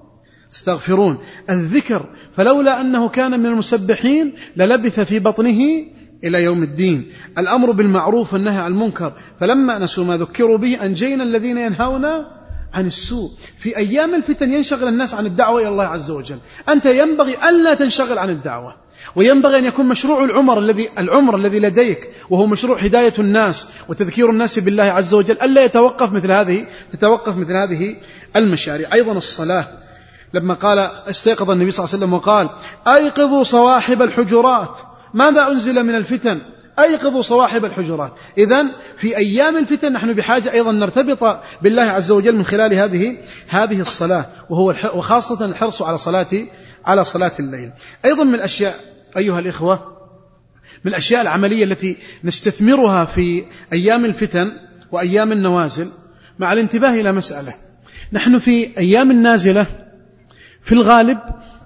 تستغفرون. الذكر، فلولا أنه كان من المسبحين للبث في بطنه إلى يوم الدين. الأمر بالمعروف والنهي عن المنكر، فلما نسوا ما ذكروا به أنجينا الذين ينهون عن السوء. في أيام الفتن ينشغل الناس عن الدعوة إلى الله عز وجل، أنت ينبغي ألا تنشغل عن الدعوة، وينبغي أن يكون مشروع العمر الذي العمر الذي لديك وهو مشروع هداية الناس وتذكير الناس بالله عز وجل ألا يتوقف مثل هذه تتوقف مثل هذه المشاريع. أيضا الصلاة، لما قال استيقظ النبي صلى الله عليه وسلم وقال أيقظوا صواحب الحجرات، ماذا أنزل من الفتن؟ أيقظوا صواحب الحجرات. إذن في أيام الفتن نحن بحاجة أيضا نرتبط بالله عز وجل من خلال هذه هذه الصلاة، وهو وخاصة الحرص على صلاة على صلاة الليل. أيضا من الأشياء أيها الإخوة، من الأشياء العملية التي نستثمرها في أيام الفتن وأيام النوازل، مع الانتباه إلى مسألة. نحن في أيام النازلة في الغالب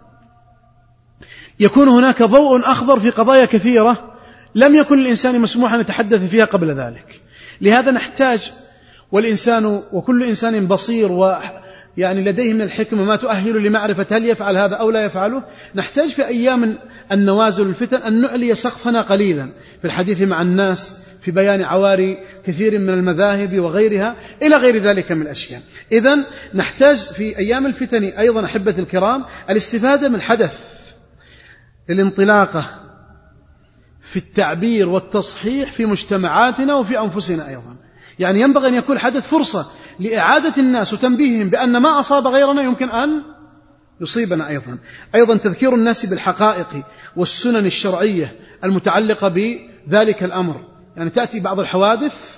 يكون هناك ضوء أخضر في قضايا كثيرة لم يكن الإنسان مسموحا أن يتحدث فيها قبل ذلك. لهذا نحتاج، والإنسان وكل إنسان بصير ويعني لديه من الحكمة ما تؤهل لمعرفة هل يفعل هذا أو لا يفعله، نحتاج في أيام النوازل الفتن أن نعلي سقفنا قليلا في الحديث مع الناس، في بيان عواري كثير من المذاهب وغيرها إلى غير ذلك من الأشياء. إذن نحتاج في أيام الفتن أيضا أحبة الكرام الاستفادة من الحدث، الانطلاقة في التعبير والتصحيح في مجتمعاتنا وفي أنفسنا أيضا. يعني ينبغي أن يكون حدث فرصة لإعادة الناس وتنبيههم بأن ما أصاب غيرنا يمكن أن يصيبنا أيضا. أيضا تذكير الناس بالحقائق والسنن الشرعية المتعلقة بذلك الأمر. يعني تأتي بعض الحوادث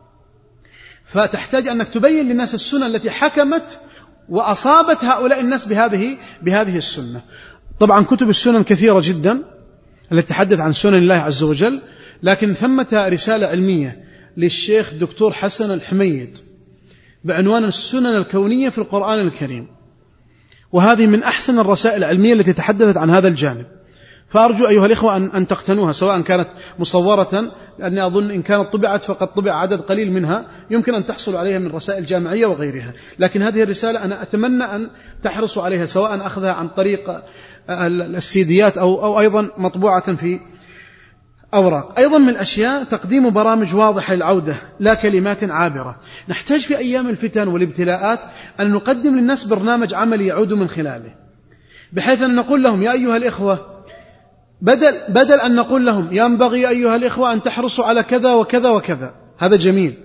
فتحتاج أنك تبين للناس السنن التي حكمت وأصابت هؤلاء الناس بهذه بهذه السنة. طبعا كتب السنن كثيرة جدا التي تتحدث عن سنن الله عز وجل، لكن ثمة رسالة علمية للشيخ دكتور حسن الحميد بعنوان السنن الكونية في القرآن الكريم، وهذه من أحسن الرسائل العلمية التي تحدثت عن هذا الجانب. فأرجو أيها الإخوة أن, أن تقتنوها، سواء كانت مصورة، لأني أظن إن كانت طبعت فقد طبع عدد قليل منها يمكن أن تحصل عليها من رسائل جامعية وغيرها، لكن هذه الرسالة أنا أتمنى أن تحرصوا عليها، سواء أخذها عن طريق السيديات أو, أو أيضا مطبوعة في أوراق. أيضا من الأشياء تقديم برامج واضحة للعودة لا كلمات عابرة. نحتاج في أيام الفتن والابتلاءات أن نقدم للناس برنامج عملي يعود من خلاله، بحيث أن نقول لهم يا أيها الإخوة، بدل, بدل أن نقول لهم ينبغي أيها الإخوة أن تحرصوا على كذا وكذا وكذا، هذا جميل،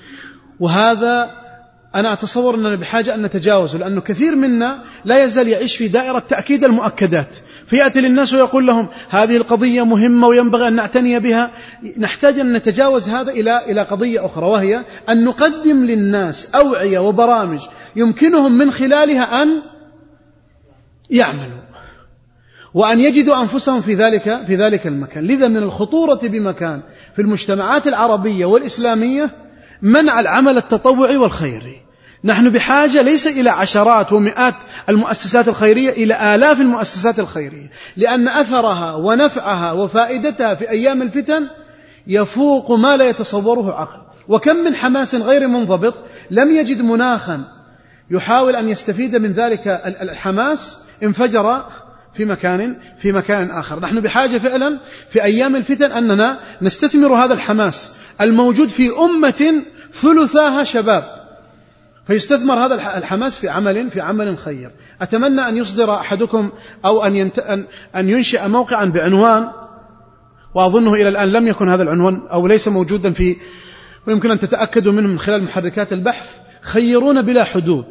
وهذا أنا أتصور أننا بحاجة أن نتجاوزه، لأنه كثير منا لا يزال يعيش في دائرة تأكيد المؤكدات، فيأتي للناس ويقول لهم هذه القضية مهمة وينبغي أن نعتني بها. نحتاج أن نتجاوز هذا إلى إلى قضية أخرى، وهي أن نقدم للناس أوعية وبرامج يمكنهم من خلالها أن يعملوا وأن يجدوا أنفسهم في ذلك في ذلك المكان. لذا من الخطورة بمكان في المجتمعات العربية والإسلامية منع العمل التطوعي والخيري. نحن بحاجة ليس إلى عشرات ومئات المؤسسات الخيرية، إلى آلاف المؤسسات الخيرية، لأن أثرها ونفعها وفائدتها في أيام الفتن يفوق ما لا يتصوره عقل. وكم من حماس غير منضبط لم يجد مناخا يحاول أن يستفيد من ذلك الحماس انفجر في مكان في مكان آخر. نحن بحاجة فعلا في أيام الفتن أننا نستثمر هذا الحماس الموجود في أمة ثلثاها شباب، فيستثمر هذا الحماس في عمل في عمل خير. أتمنى أن يصدر أحدكم أو أن ينت... أن ينشئ موقعا بعنوان، وأظنه إلى الآن لم يكن هذا العنوان أو ليس موجودا في، ويمكن أن تتأكدوا منه من خلال محركات البحث، خيرون بلا حدود.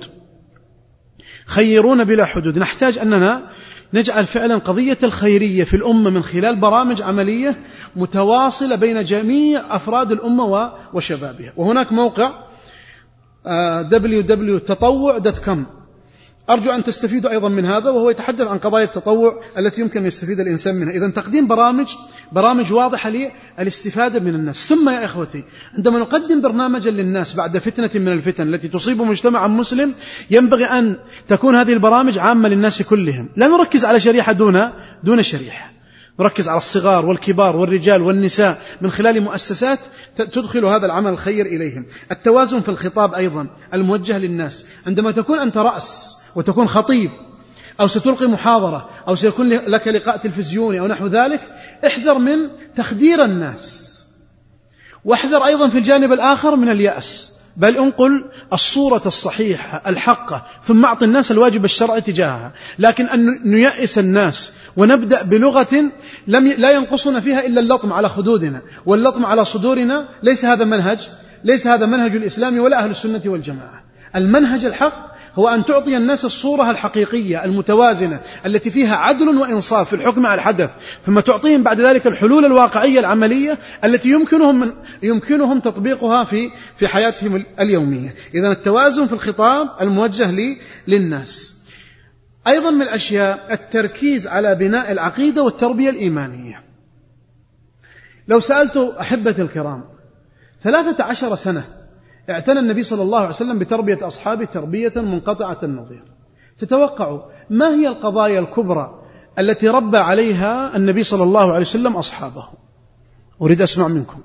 خيرون بلا حدود. نحتاج أننا نجعل فعلا قضية الخيرية في الأمة من خلال برامج عملية متواصلة بين جميع أفراد الأمة وشبابها. وهناك موقع دبليو دبليو دوت تطوع دوت كوم، أرجو أن تستفيدوا أيضا من هذا، وهو يتحدث عن قضايا التطوع التي يمكن أن يستفيد الإنسان منها. إذن تقديم برامج برامج واضحة للاستفادة من الناس. ثم يا إخوتي، عندما نقدم برنامجا للناس بعد فتنة من الفتن التي تصيب مجتمعا مسلم، ينبغي أن تكون هذه البرامج عامة للناس كلهم، لا نركز على شريحة دون دون شريحة، نركز على الصغار والكبار والرجال والنساء من خلال مؤسسات تدخل هذا العمل الخير إليهم. التوازن في الخطاب أيضا الموجه للناس، عندما تكون أنت رأس وتكون خطيب، أو ستلقي محاضرة أو سيكون لك لقاء تلفزيوني أو نحو ذلك، احذر من تخدير الناس، واحذر أيضا في الجانب الآخر من اليأس، بل انقل الصورة الصحيحة الحقة ثم أعطي الناس الواجب الشرعي تجاهها. لكن أن نيأس الناس ونبدأ بلغة لم لا ينقصنا فيها إلا اللطم على خدودنا واللطم على صدورنا، ليس هذا منهج ليس هذا منهج الإسلام ولا أهل السنة والجماعة. المنهج الحق هو أن تعطي الناس الصورة الحقيقية المتوازنة التي فيها عدل وإنصاف في الحكم على الحدث، ثم تعطيهم بعد ذلك الحلول الواقعية العملية التي يمكنهم من يمكنهم تطبيقها في في حياتهم اليومية. إذن التوازن في الخطاب الموجه لي للناس. أيضا من الأشياء التركيز على بناء العقيدة والتربية الإيمانية. لو سألت أحبة الكرام، ثلاثة عشر سنة اعتنى النبي صلى الله عليه وسلم بتربية أصحابه تربية منقطعة النظير، تتوقعوا ما هي القضايا الكبرى التي ربى عليها النبي صلى الله عليه وسلم أصحابه؟ أريد أسمع منكم.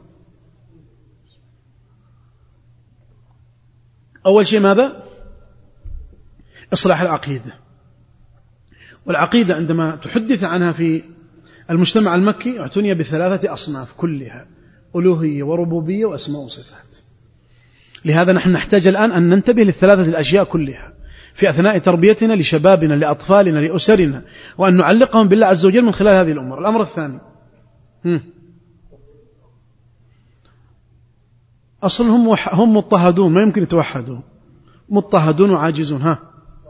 أول شيء ماذا؟ إصلاح العقيدة. والعقيدة عندما تحدث عنها في المجتمع المكي اعتني بثلاثة أصناف كلها: ألوهية وربوبية وأسماء وصفات. لهذا نحن نحتاج الآن أن ننتبه للثلاثة الأشياء كلها في أثناء تربيتنا لشبابنا لأطفالنا لأسرنا، وأن نعلقهم بالله عز وجل من خلال هذه الأمور. الأمر الثاني، أصلا هم هم مضطهدون، ما يمكن يتوحدوا، مضطهدون وعاجزون. ها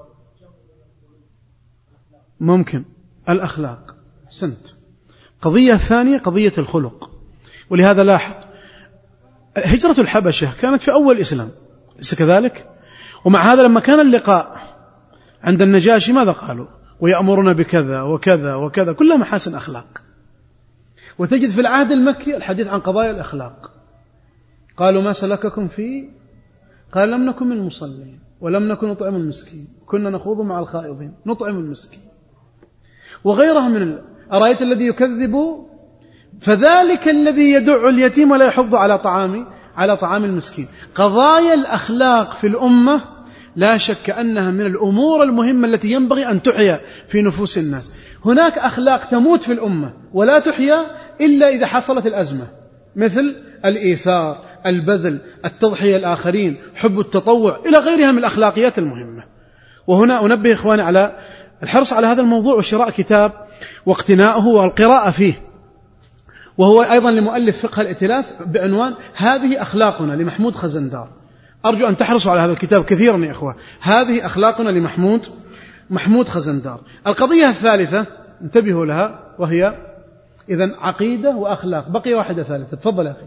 ممكن الأخلاق. أحسنت. قضية ثانية قضية الخلق. ولهذا لاحظ هجرة الحبشة كانت في أول الإسلام، ليس كذلك؟ ومع هذا لما كان اللقاء عند النجاشي ماذا قالوا؟ ويأمرنا بكذا وكذا وكذا، كلها محاسن أخلاق. وتجد في العهد المكي الحديث عن قضايا الأخلاق. قالوا ما سلككم فيه؟ قال لم نكن من المصلين ولم نكن نطعم المسكين كنا نخوض مع الخائضين. نطعم المسكين وغيرها من ال... أرأيت الذي يكذب فذلك الذي يدع اليتيم ولا يحض على طعام على طعام المسكين. قضايا الأخلاق في الأمة لا شك أنها من الأمور المهمة التي ينبغي أن تحيا في نفوس الناس. هناك أخلاق تموت في الأمة ولا تحيا إلا إذا حصلت الأزمة، مثل الإيثار، البذل، التضحية الآخرين، حب التطوع، إلى غيرها من الأخلاقيات المهمة. وهنا أنبه إخواني على الحرص على هذا الموضوع وشراء كتاب واقتناؤه والقراءة فيه، وهو أيضا لمؤلف فقه الائتلاف بعنوان هذه أخلاقنا لمحمود خزندار. أرجو أن تحرصوا على هذا الكتاب كثيرا يا إخوة. هذه أخلاقنا لمحمود محمود خزندار. القضية الثالثة انتبهوا لها، وهي إذن عقيدة وأخلاق. بقي واحدة ثالثة. تفضل يا أخي.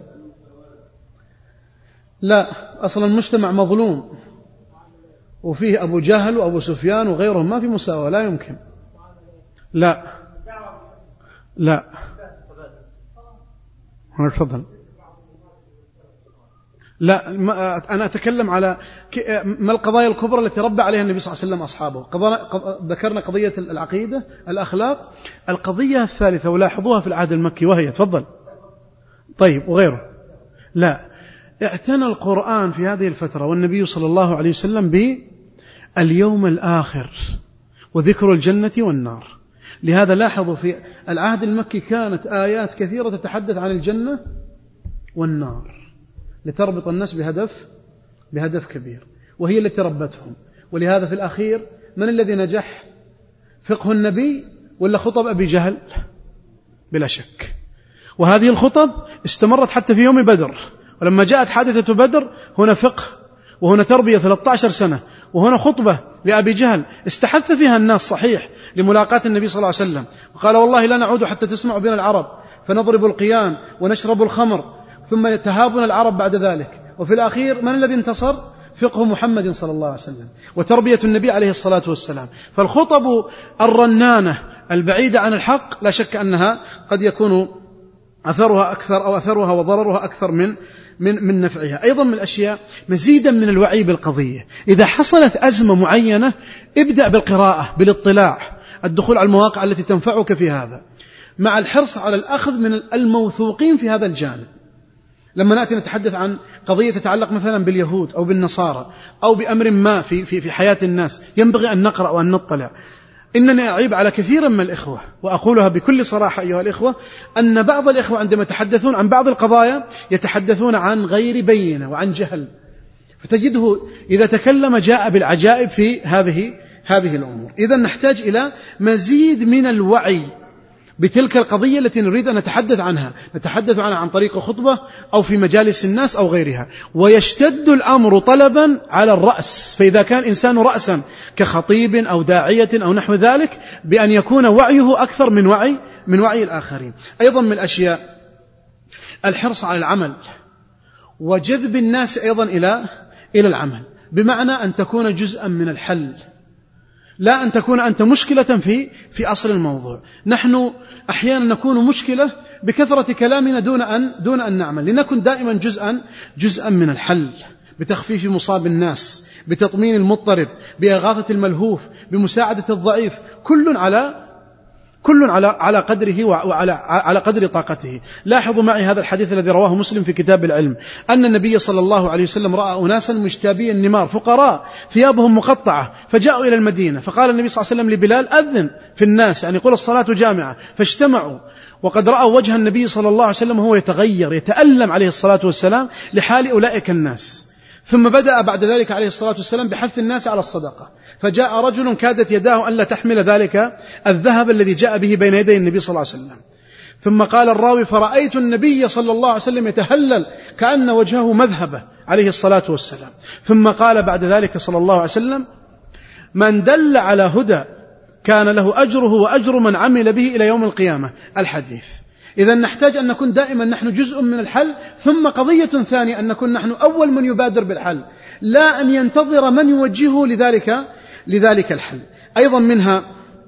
لا، أصلا المجتمع مظلوم وفيه أبو جهل وأبو سفيان وغيرهم، ما في مساواة، لا يمكن. لا لا تفضل. لا، أنا أتكلم على ما القضايا الكبرى التي ربى عليها النبي صلى الله عليه وسلم أصحابه. ذكرنا قضية العقيدة، الأخلاق. القضية الثالثة ولاحظوها في العهد المكي، وهي تفضل. طيب، وغيره. لا، اعتنى القرآن في هذه الفترة والنبي صلى الله عليه وسلم باليوم الآخر وذكر الجنة والنار. لهذا لاحظوا في العهد المكي كانت آيات كثيرة تتحدث عن الجنة والنار لتربط الناس بهدف بهدف كبير، وهي التي ربتهم. ولهذا في الأخير من الذي نجح؟ فقه النبي ولا خطب أبي جهل؟ بلا شك. وهذه الخطب استمرت حتى في يوم بدر، ولما جاءت حادثة بدر هنا فقه وهنا تربية ثلاثة عشر سنة، وهنا خطبة لأبي جهل استحث فيها الناس صحيح لملاقاة النبي صلى الله عليه وسلم، وقال والله لا نعود حتى تسمعوا بنا العرب فنضرب القيان ونشرب الخمر، ثم يتهابون العرب بعد ذلك. وفي الأخير من الذي انتصر؟ فقه محمد صلى الله عليه وسلم وتربية النبي عليه الصلاة والسلام. فالخطب الرنانة البعيدة عن الحق لا شك أنها قد يكون أثرها أكثر أو أثرها وضررها أكثر من من من نفعها. أيضا من الأشياء مزيدا من الوعي بالقضية. إذا حصلت أزمة معينة ابدأ بالقراءة، بالاطلاع، الدخول على المواقع التي تنفعك في هذا، مع الحرص على الأخذ من الموثوقين في هذا الجانب. لما نأتي نتحدث عن قضية تتعلق مثلا باليهود أو بالنصارى أو بأمر ما في في في حياة الناس، ينبغي أن نقرأ وأن نطلع. إنني أعيب على كثير من الإخوة، وأقولها بكل صراحة أيها الإخوة، أن بعض الإخوة عندما يتحدثون عن بعض القضايا يتحدثون عن غير بينة وعن جهل، فتجده إذا تكلم جاء بالعجائب في هذه هذه الأمور. إذن نحتاج إلى مزيد من الوعي بتلك القضية التي نريد أن نتحدث عنها، نتحدث عنها عن طريق خطبة أو في مجالس الناس أو غيرها. ويشتد الأمر طلبا على الرأس، فإذا كان إنسان رأسا كخطيب أو داعية أو نحو ذلك، بأن يكون وعيه أكثر من وعي من وعي الآخرين. أيضا من الأشياء الحرص على العمل وجذب الناس أيضا إلى إلى العمل، بمعنى أن تكون جزءا من الحل، لا أن تكون أنت مشكلة في في أصل الموضوع. نحن أحيانا نكون مشكلة بكثرة كلامنا دون أن دون أن نعمل، لنكن دائما جزءا جزءا من الحل، بتخفيف مصاب الناس، بتطمين المضطرب، بإغاثة الملهوف، بمساعدة الضعيف، كل على كل على على قدره وعلى على قدر طاقته. لاحظوا معي هذا الحديث الذي رواه مسلم في كتاب العلم، أن النبي صلى الله عليه وسلم رأى أناسا مجتابي النمار فقراء ثيابهم مقطعة، فجاءوا إلى المدينة، فقال النبي صلى الله عليه وسلم لبلال أذن في الناس، يعني قل الصلاة جامعة، فاجتمعوا، وقد رأوا وجه النبي صلى الله عليه وسلم وهو يتغير يتألم عليه الصلاة والسلام لحال أولئك الناس. ثم بدأ بعد ذلك عليه الصلاة والسلام بحث الناس على الصدقة، فجاء رجل كادت يداه أن لا تحمل ذلك الذهب الذي جاء به بين يدي النبي صلى الله عليه وسلم. ثم قال الراوي فرأيت النبي صلى الله عليه وسلم يتهلل كأن وجهه مذهبة عليه الصلاة والسلام. ثم قال بعد ذلك صلى الله عليه وسلم من دل على هدى كان له أجره وأجر من عمل به إلى يوم القيامة، الحديث. إذا نحتاج أن نكون دائما نحن جزء من الحل. ثم قضية ثانية أن نكون نحن أول من يبادر بالحل، لا أن ينتظر من يوجهه لذلك لذلك الحل. أيضا منها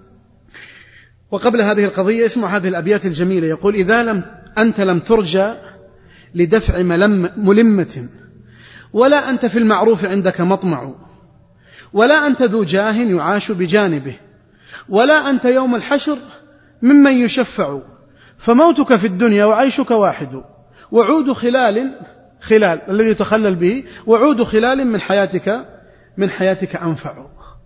وقبل هذه القضية اسمع هذه الأبيات الجميلة، يقول إذا لم أنت لم ترجى لدفع ملم ملمة، ولا أنت في المعروف عندك مطمع، ولا أنت ذو جاه يعاش بجانبه، ولا أنت يوم الحشر ممن يشفع، فموتك في الدنيا وعيشك واحد، وعود خلال خلال الذي تخلل به، وعود خلال من حياتك من حياتك أنفع.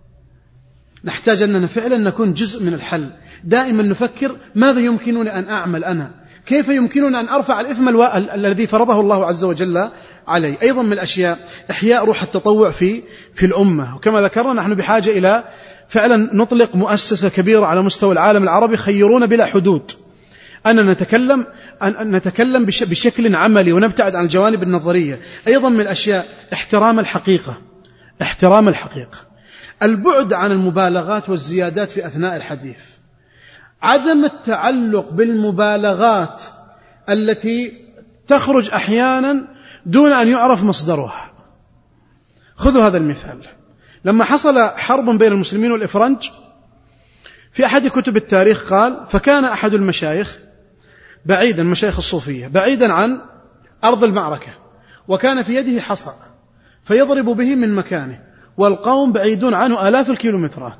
نحتاج أننا فعلا نكون جزء من الحل، دائما نفكر ماذا يمكنني أن أعمل أنا، كيف يمكنني أن أرفع الإثم الذي فرضه الله عز وجل علي. أيضا من الأشياء إحياء روح التطوع في في الأمة، وكما ذكرنا نحن بحاجة إلى فعلا نطلق مؤسسة كبيرة على مستوى العالم العربي، خيرون بلا حدود، أن نتكلم أن نتكلم بشكل عملي ونبتعد عن الجوانب النظرية. أيضا من الأشياء احترام الحقيقة، احترام الحقيقة، البعد عن المبالغات والزيادات في أثناء الحديث، عدم التعلق بالمبالغات التي تخرج أحيانا دون أن يعرف مصدرها. خذوا هذا المثال، لما حصل حرب بين المسلمين والإفرنج، في أحد كتب التاريخ قال فكان أحد المشايخ بعيدا، مشايخ الصوفية بعيدا عن أرض المعركة، وكان في يده حصى فيضرب به من مكانه، والقوم بعيدون عنه آلاف الكيلومترات.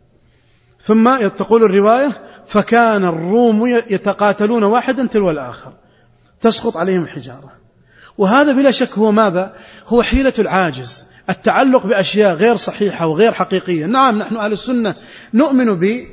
ثم تقول الرواية فكان الروم يتقاتلون واحدا تلو الآخر، تسقط عليهم الحجارة. وهذا بلا شك هو ماذا؟ هو حيلة العاجز، التعلق بأشياء غير صحيحة وغير حقيقية. نعم نحن أهل السنة نؤمن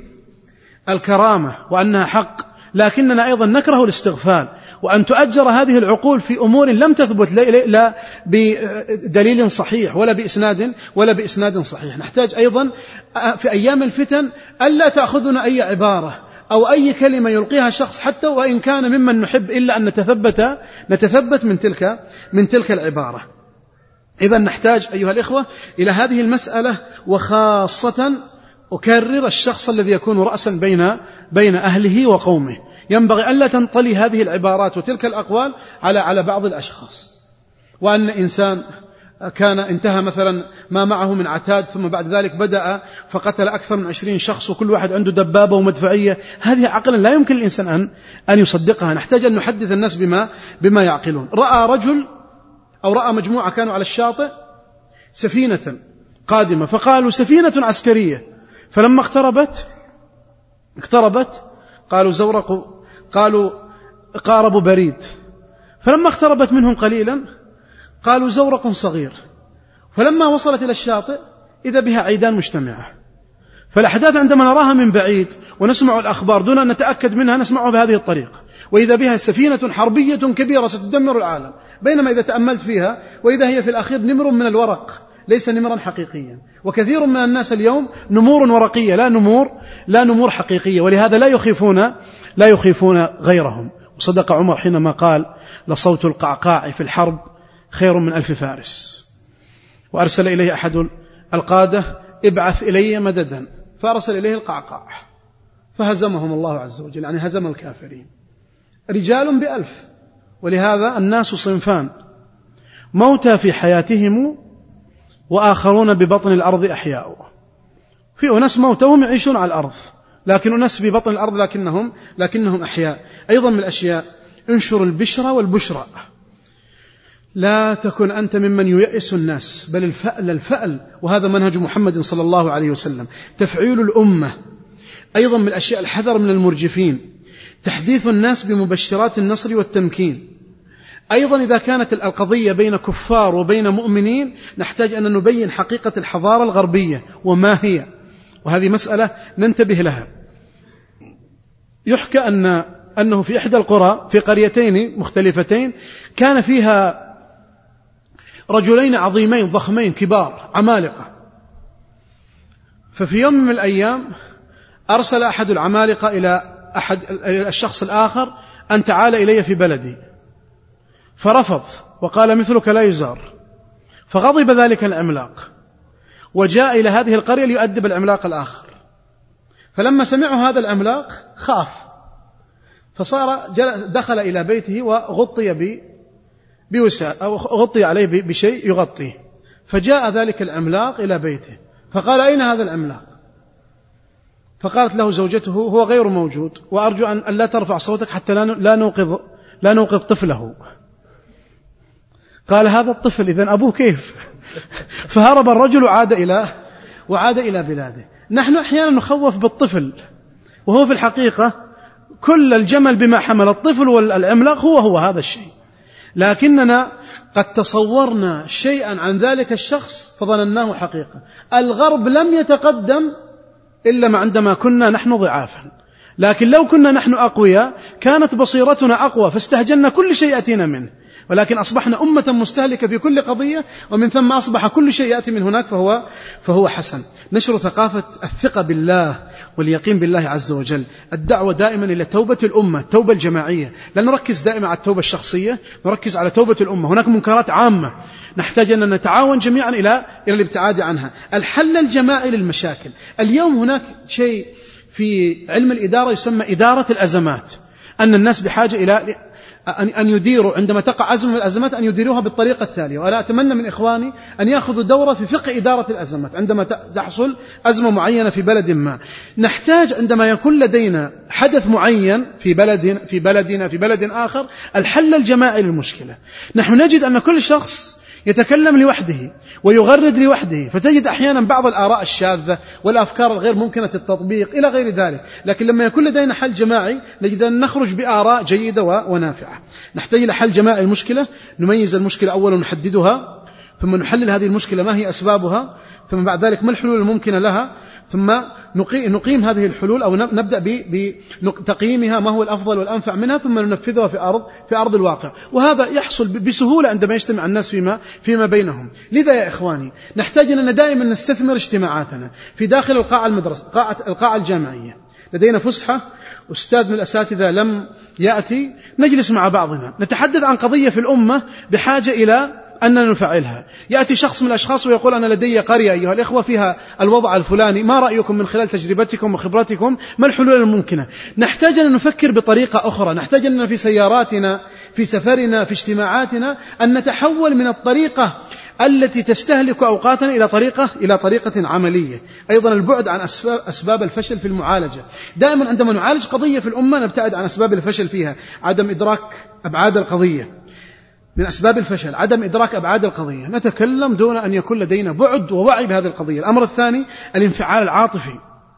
بالكرامة وأنها حق، لكننا أيضا نكره الاستغفال، وأن تؤجر هذه العقول في أمور لم تثبت لا بدليل صحيح ولا بإسناد ولا بإسناد صحيح. نحتاج أيضا في أيام الفتن ألا تأخذنا أي عبارة أو أي كلمة يلقيها شخص حتى وإن كان ممن نحب، إلا أن نتثبت نتثبت من تلك من تلك العبارة. إذا نحتاج أيها الإخوة إلى هذه المسألة، وخاصة أكرر الشخص الذي يكون رأسا بين بين أهله وقومه، ينبغي ألا تنطلي هذه العبارات وتلك الأقوال على على بعض الأشخاص. وأن إنسان كان انتهى مثلا ما معه من عتاد، ثم بعد ذلك بدأ فقتل أكثر من عشرين شخص وكل واحد عنده دبابة ومدفعية، هذه عقلا لا يمكن الإنسان أن أن يصدقها. نحتاج أن نحدث الناس بما بما يعقلون. رأى رجل أو رأى مجموعة كانوا على الشاطئ سفينة قادمة، فقالوا سفينة عسكرية، فلما اقتربت اقتربت قالوا زورق، قالوا قاربوا بريد، فلما اقتربت منهم قليلا قالوا زورق صغير، فلما وصلت إلى الشاطئ إذا بها عيدان مجتمعة، فالأحداث عندما نراها من بعيد ونسمع الأخبار دون أن نتأكد منها نسمعها بهذه الطريقة، وإذا بها سفينة حربية كبيرة ستدمر العالم، بينما إذا تأملت فيها وإذا هي في الأخير نمر من الورق ليس نمرا حقيقيا. وكثير من الناس اليوم نمور ورقية لا نمور لا نمور حقيقية، ولهذا لا يخيفون لا يخيفون غيرهم. وصدق عمر حينما قال: لصوت القعقاع في الحرب خير من ألف فارس. وأرسل إليه أحد القادة: ابعث إلي مددا، فأرسل إليه القعقاع فهزمهم الله عز وجل، يعني هزم الكافرين، رجال بألف. ولهذا الناس صنفان: موتى في حياتهم وآخرون ببطن الأرض أحياء. في أناس موتهم يعيشون على الأرض، لكن أناس في بطن الأرض لكنهم, لكنهم أحياء. أيضا من الأشياء: انشر البشرى والبشرى، لا تكن أنت ممن ييأس الناس، بل الفأل الفأل، وهذا منهج محمد صلى الله عليه وسلم، تفعيل الأمة. أيضا من الأشياء: الحذر من المرجفين، تحديث الناس بمبشرات النصر والتمكين. أيضا إذا كانت القضية بين كفار وبين مؤمنين نحتاج أن نبين حقيقة الحضارة الغربية وما هي، وهذه مسألة ننتبه لها. يحكى أن أنه في إحدى القرى في قريتين مختلفتين كان فيها رجلين عظيمين ضخمين كبار عمالقة، ففي يوم من الأيام أرسل أحد العمالقة إلى أحد الشخص الآخر أن تعال إلي في بلدي، فرفض وقال: مثلك لا يزار. فغضب ذلك العملاق وجاء إلى هذه القرية ليؤدب العملاق الآخر. فلما سمعوا هذا العملاق خاف، فصار دخل إلى بيته وغطي بوساء أو غطي عليه بشيء يغطيه. فجاء ذلك العملاق إلى بيته فقال: أين هذا العملاق؟ فقالت له زوجته: هو غير موجود، وأرجو أن لا ترفع صوتك حتى لا نوقظ لا نوقظ طفله. قال: هذا الطفل إذن أبوه كيف؟ فهرب الرجل وعاد إلى وعاد إلى بلاده. نحن أحيانا نخوف بالطفل، وهو في الحقيقة كل الجمل بما حمل، الطفل والعملاق هو هو هذا الشيء، لكننا قد تصورنا شيئا عن ذلك الشخص فظنناه حقيقة. الغرب لم يتقدم إلا عندما كنا نحن ضعافا، لكن لو كنا نحن أقوياء كانت بصيرتنا أقوى فاستهجنا كل شيء يأتينا منه، ولكن أصبحنا أمة مستهلكة في كل قضية، ومن ثم أصبح كل شيء يأتي من هناك فهو, فهو حسن. نشر ثقافة الثقة بالله واليقين بالله عز وجل، الدعوة دائما إلى توبة الأمة، التوبة الجماعية، لا نركز دائما على التوبة الشخصية، نركز على توبة الأمة. هناك منكرات عامة نحتاج أن نتعاون جميعا إلى إلى الابتعاد عنها. الحل الجماعي للمشاكل. اليوم هناك شيء في علم الإدارة يسمى إدارة الأزمات، أن الناس بحاجة إلى أن يديروا عندما تقع أزمة من الأزمات أن يديروها بالطريقة التالية. وأنا أتمنى من إخواني أن يأخذوا دورة في فقه إدارة الأزمات. عندما تحصل أزمة معينة في بلد ما، نحتاج عندما يكون لدينا حدث معين في بلد في بلدنا في بلد آخر الحل الجماعي للمشكلة. نحن نجد أن كل شخص يتكلم لوحده ويغرد لوحده، فتجد أحيانا بعض الآراء الشاذة والأفكار الغير ممكنة التطبيق إلى غير ذلك. لكن لما يكون لدينا حل جماعي نجد أن نخرج بآراء جيدة ونافعة. نحتاج إلى حل جماعي المشكلة، نميز المشكلة أولا ونحددها، ثم نحلل هذه المشكلة ما هي أسبابها، ثم بعد ذلك ما الحلول الممكنة لها، ثم نقيم هذه الحلول أو نبدأ بتقييمها ما هو الأفضل والأنفع منها، ثم ننفذها في أرض في أرض الواقع. وهذا يحصل بسهولة عندما يجتمع الناس فيما فيما بينهم. لذا يا إخواني نحتاج أننا دائما نستثمر اجتماعاتنا في داخل القاعة المدرسة قاعة القاعة الجامعية. لدينا فسحة، أستاذ من الأساتذة لم يأتي، نجلس مع بعضنا نتحدث عن قضية في الأمة بحاجة إلى أننا نفعلها. يأتي شخص من الأشخاص ويقول: أنا لدي قرية أيها الإخوة فيها الوضع الفلاني، ما رأيكم من خلال تجربتكم وخبرتكم ما الحلول الممكنة؟ نحتاج أن نفكر بطريقة أخرى، نحتاج أننا في سياراتنا في سفرنا في اجتماعاتنا أن نتحول من الطريقة التي تستهلك أوقاتنا إلى طريقة إلى طريقة عملية. أيضا البعد عن أسباب, أسباب الفشل في المعالجة. دائما عندما نعالج قضية في الأمة نبتعد عن أسباب الفشل فيها، عدم إدراك أبعاد القضية. من أسباب الفشل عدم إدراك أبعاد القضية، نتكلم دون أن يكون لدينا بعد ووعي بهذه القضية. الأمر الثاني الانفعال العاطفي،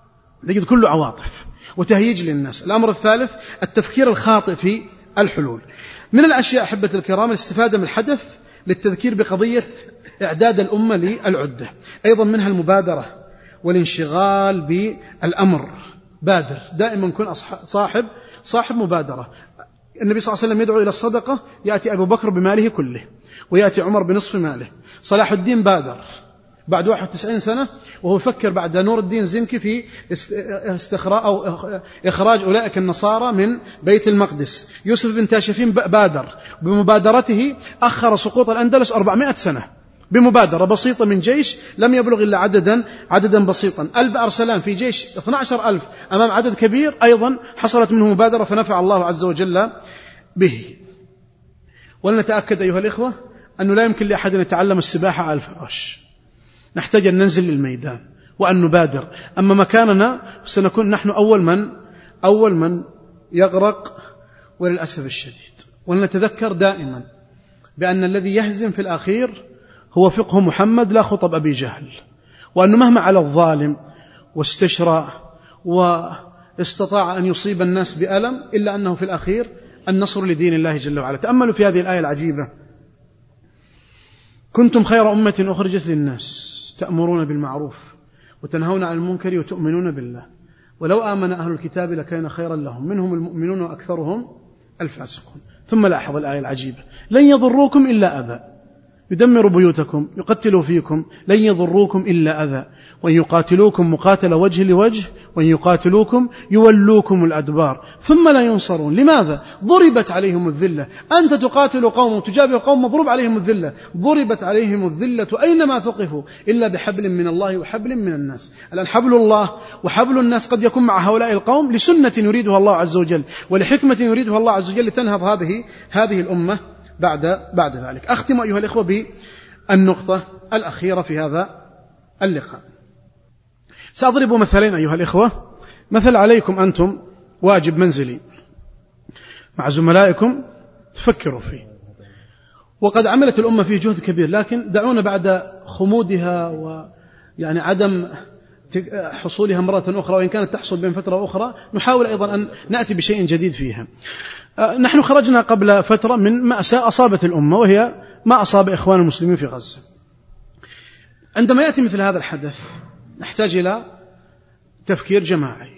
نجد كله عواطف وتهييج للناس. الأمر الثالث التفكير الخاطئ في الحلول. من الأشياء أحبة الكرام الاستفادة من الحدث للتذكير بقضية إعداد الأمة للعدة، أيضا منها المبادرة والانشغال بالأمر. بادر، دائما كن صاحب صاحب مبادرة. النبي صلى الله عليه وسلم يدعو إلى الصدقة، يأتي أبو بكر بماله كله، ويأتي عمر بنصف ماله. صلاح الدين بادر بعد واحد وتسعين سنة وهو يفكر بعد نور الدين زنكي في استخراج أو إخراج أولئك النصارى من بيت المقدس. يوسف بن تاشفين بادر، بمبادرته أخر سقوط الأندلس أربعمائة سنة بمبادرة بسيطة من جيش لم يبلغ إلا عددا عددا بسيطا. ألب أرسلان في جيش اثني عشر ألف أمام عدد كبير، أيضا حصلت منه مبادرة فنفع الله عز وجل به. ولنتأكد أيها الإخوة أنه لا يمكن لأحد أن يتعلم السباحة على الفراش، نحتاج أن ننزل للميدان وأن نبادر. أما مكاننا سنكون نحن أول من أول من يغرق وللأسف الشديد. ولنتذكر دائما بأن الذي يهزم في الأخير هو فقه محمد لا خطب أبي جهل، وأنه مهما على الظالم واستشرى واستطاع أن يصيب الناس بألم إلا أنه في الأخير النصر لدين الله جل وعلا. تأملوا في هذه الآية العجيبة: كنتم خير أمة أخرجت للناس تأمرون بالمعروف وتنهون عن المنكر وتؤمنون بالله ولو آمن أهل الكتاب لكان خيرا لهم منهم المؤمنون وأكثرهم الفاسقون. ثم لاحظ الآية العجيبة: لن يضروكم إلا أذى، يدمر بيوتكم، يقتل فيكم، لن يضروكم إلا أذى، وإن يقاتلوكم مقاتل وجه لوجه، وإن يقاتلوكم يولوكم الأدبار ثم لا ينصرون. لماذا؟ ضربت عليهم الذلة. أنت تقاتل قوم وتجابه قوم مضروب عليهم الذلة، ضربت عليهم الذلة أينما ثقفوا إلا بحبل من الله وحبل من الناس. الآن حبل الله وحبل الناس قد يكون مع هؤلاء القوم لسنة يريدها الله عز وجل ولحكمة يريدها الله عز وجل لتنهض هذه هذه الأمة بعد بعد ذلك. أختم أيها الإخوة بالنقطة الأخيرة في هذا اللقاء. سأضرب مثلين أيها الإخوة. مثل عليكم أنتم واجب منزلي مع زملائكم تفكروا فيه، وقد عملت الأمة فيه جهد كبير، لكن دعونا بعد خمودها ويعني عدم حصولها مرة أخرى وإن كانت تحصل بين فترة أخرى نحاول أيضا أن نأتي بشيء جديد فيها. نحن خرجنا قبل فترة من مأساة أصابت الأمة وهي ما أصاب إخوان المسلمين في غزة. عندما يأتي مثل هذا الحدث نحتاج إلى تفكير جماعي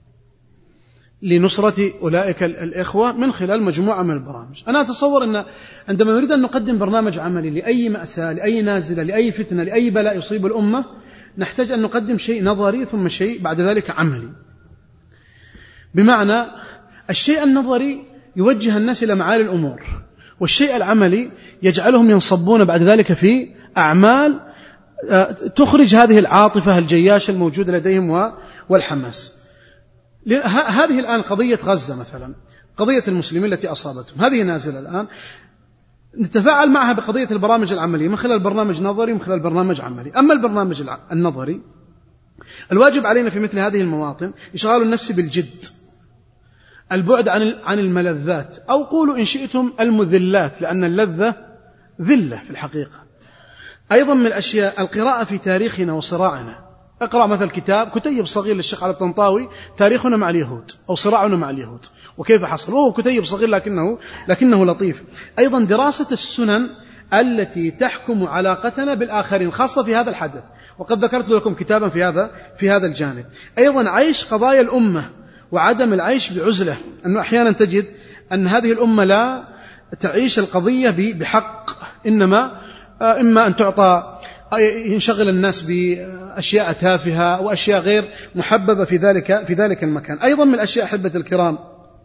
لنصرة أولئك الإخوة من خلال مجموعة من البرامج. أنا أتصور أن عندما نريد أن نقدم برنامج عملي لأي مأساة، لأي نازلة، لأي فتنة، لأي بلاء يصيب الأمة، نحتاج أن نقدم شيء نظري ثم شيء بعد ذلك عملي. بمعنى الشيء النظري يوجه الناس إلى معالي الأمور، والشيء العملي يجعلهم ينصبون بعد ذلك في أعمال تخرج هذه العاطفة الجياشة الموجودة لديهم والحماس. هذه الآن قضية غزة مثلا، قضية المسلمين التي أصابتهم، هذه نازلة الآن نتفاعل معها بقضية البرامج العملية من خلال برنامج نظري ومن خلال برنامج عملي. أما البرنامج النظري الواجب علينا في مثل هذه المواطن إشغال النفس بالجد، البعد عن عن الملذات، أو قولوا إن شئتم المذلات، لأن اللذة ذلة في الحقيقة. أيضا من الأشياء القراءة في تاريخنا وصراعنا. اقرأ مثل كتاب كتيب صغير للشيخ علي الطنطاوي تاريخنا مع اليهود أو صراعنا مع اليهود وكيف حصل، وهو كتيب صغير لكنه لكنه لطيف. أيضا دراسة السنن التي تحكم علاقتنا بالآخرين خاصة في هذا الحدث، وقد ذكرت لكم كتابا في هذا في هذا الجانب. أيضا عيش قضايا الأمة وعدم العيش بعزلة، أنه أحيانا تجد أن هذه الأمة لا تعيش القضية بحق، إنما إما أن تعطى ينشغل الناس بأشياء تافهة وأشياء غير محببة في ذلك في ذلك المكان. أيضا من الأشياء أحبة الكرام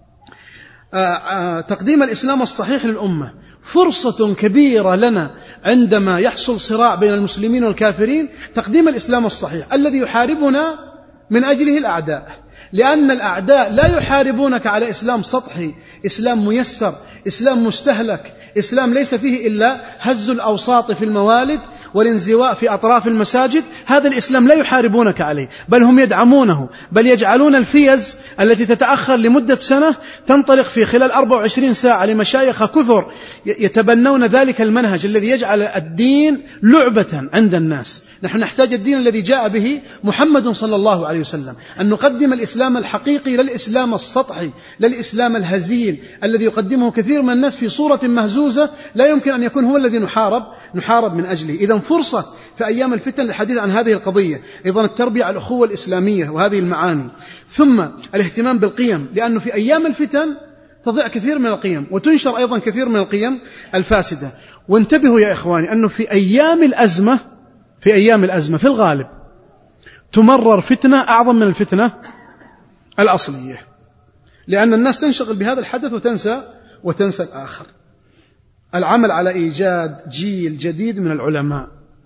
تقديم الإسلام الصحيح للأمة. فرصة كبيرة لنا عندما يحصل صراع بين المسلمين والكافرين تقديم الإسلام الصحيح الذي يحاربنا من أجله الأعداء، لأن الأعداء لا يحاربونك على إسلام سطحي، إسلام ميسر، إسلام مستهلك، إسلام ليس فيه إلا هز الأوساط في الموالد والانزواء في أطراف المساجد. هذا الإسلام لا يحاربونك عليه، بل هم يدعمونه، بل يجعلون الفيز التي تتأخر لمدة سنة تنطلق في خلال أربع وعشرين ساعة لمشايخ كثر يتبنون ذلك المنهج الذي يجعل الدين لعبة عند الناس. نحن نحتاج الدين الذي جاء به محمد صلى الله عليه وسلم، أن نقدم الإسلام الحقيقي للإسلام السطحي، للإسلام الهزيل الذي يقدمه كثير من الناس في صورة مهزوزة لا يمكن أن يكون هو الذي نحارب نحارب من أجله. إذن فرصة في أيام الفتن للحديث عن هذه القضية، أيضا التربية على الأخوة الإسلامية وهذه المعاني، ثم الاهتمام بالقيم، لأنه في أيام الفتن تضيع كثير من القيم وتنشر أيضا كثير من القيم الفاسدة. وانتبهوا يا إخواني أنه في أيام الأزمة في أيام الأزمة في الغالب تمرر فتنة أعظم من الفتنة الأصلية، لأن الناس تنشغل بهذا الحدث وتنسى وتنسى الآخر. العمل على إيجاد جيل جديد من العلماء،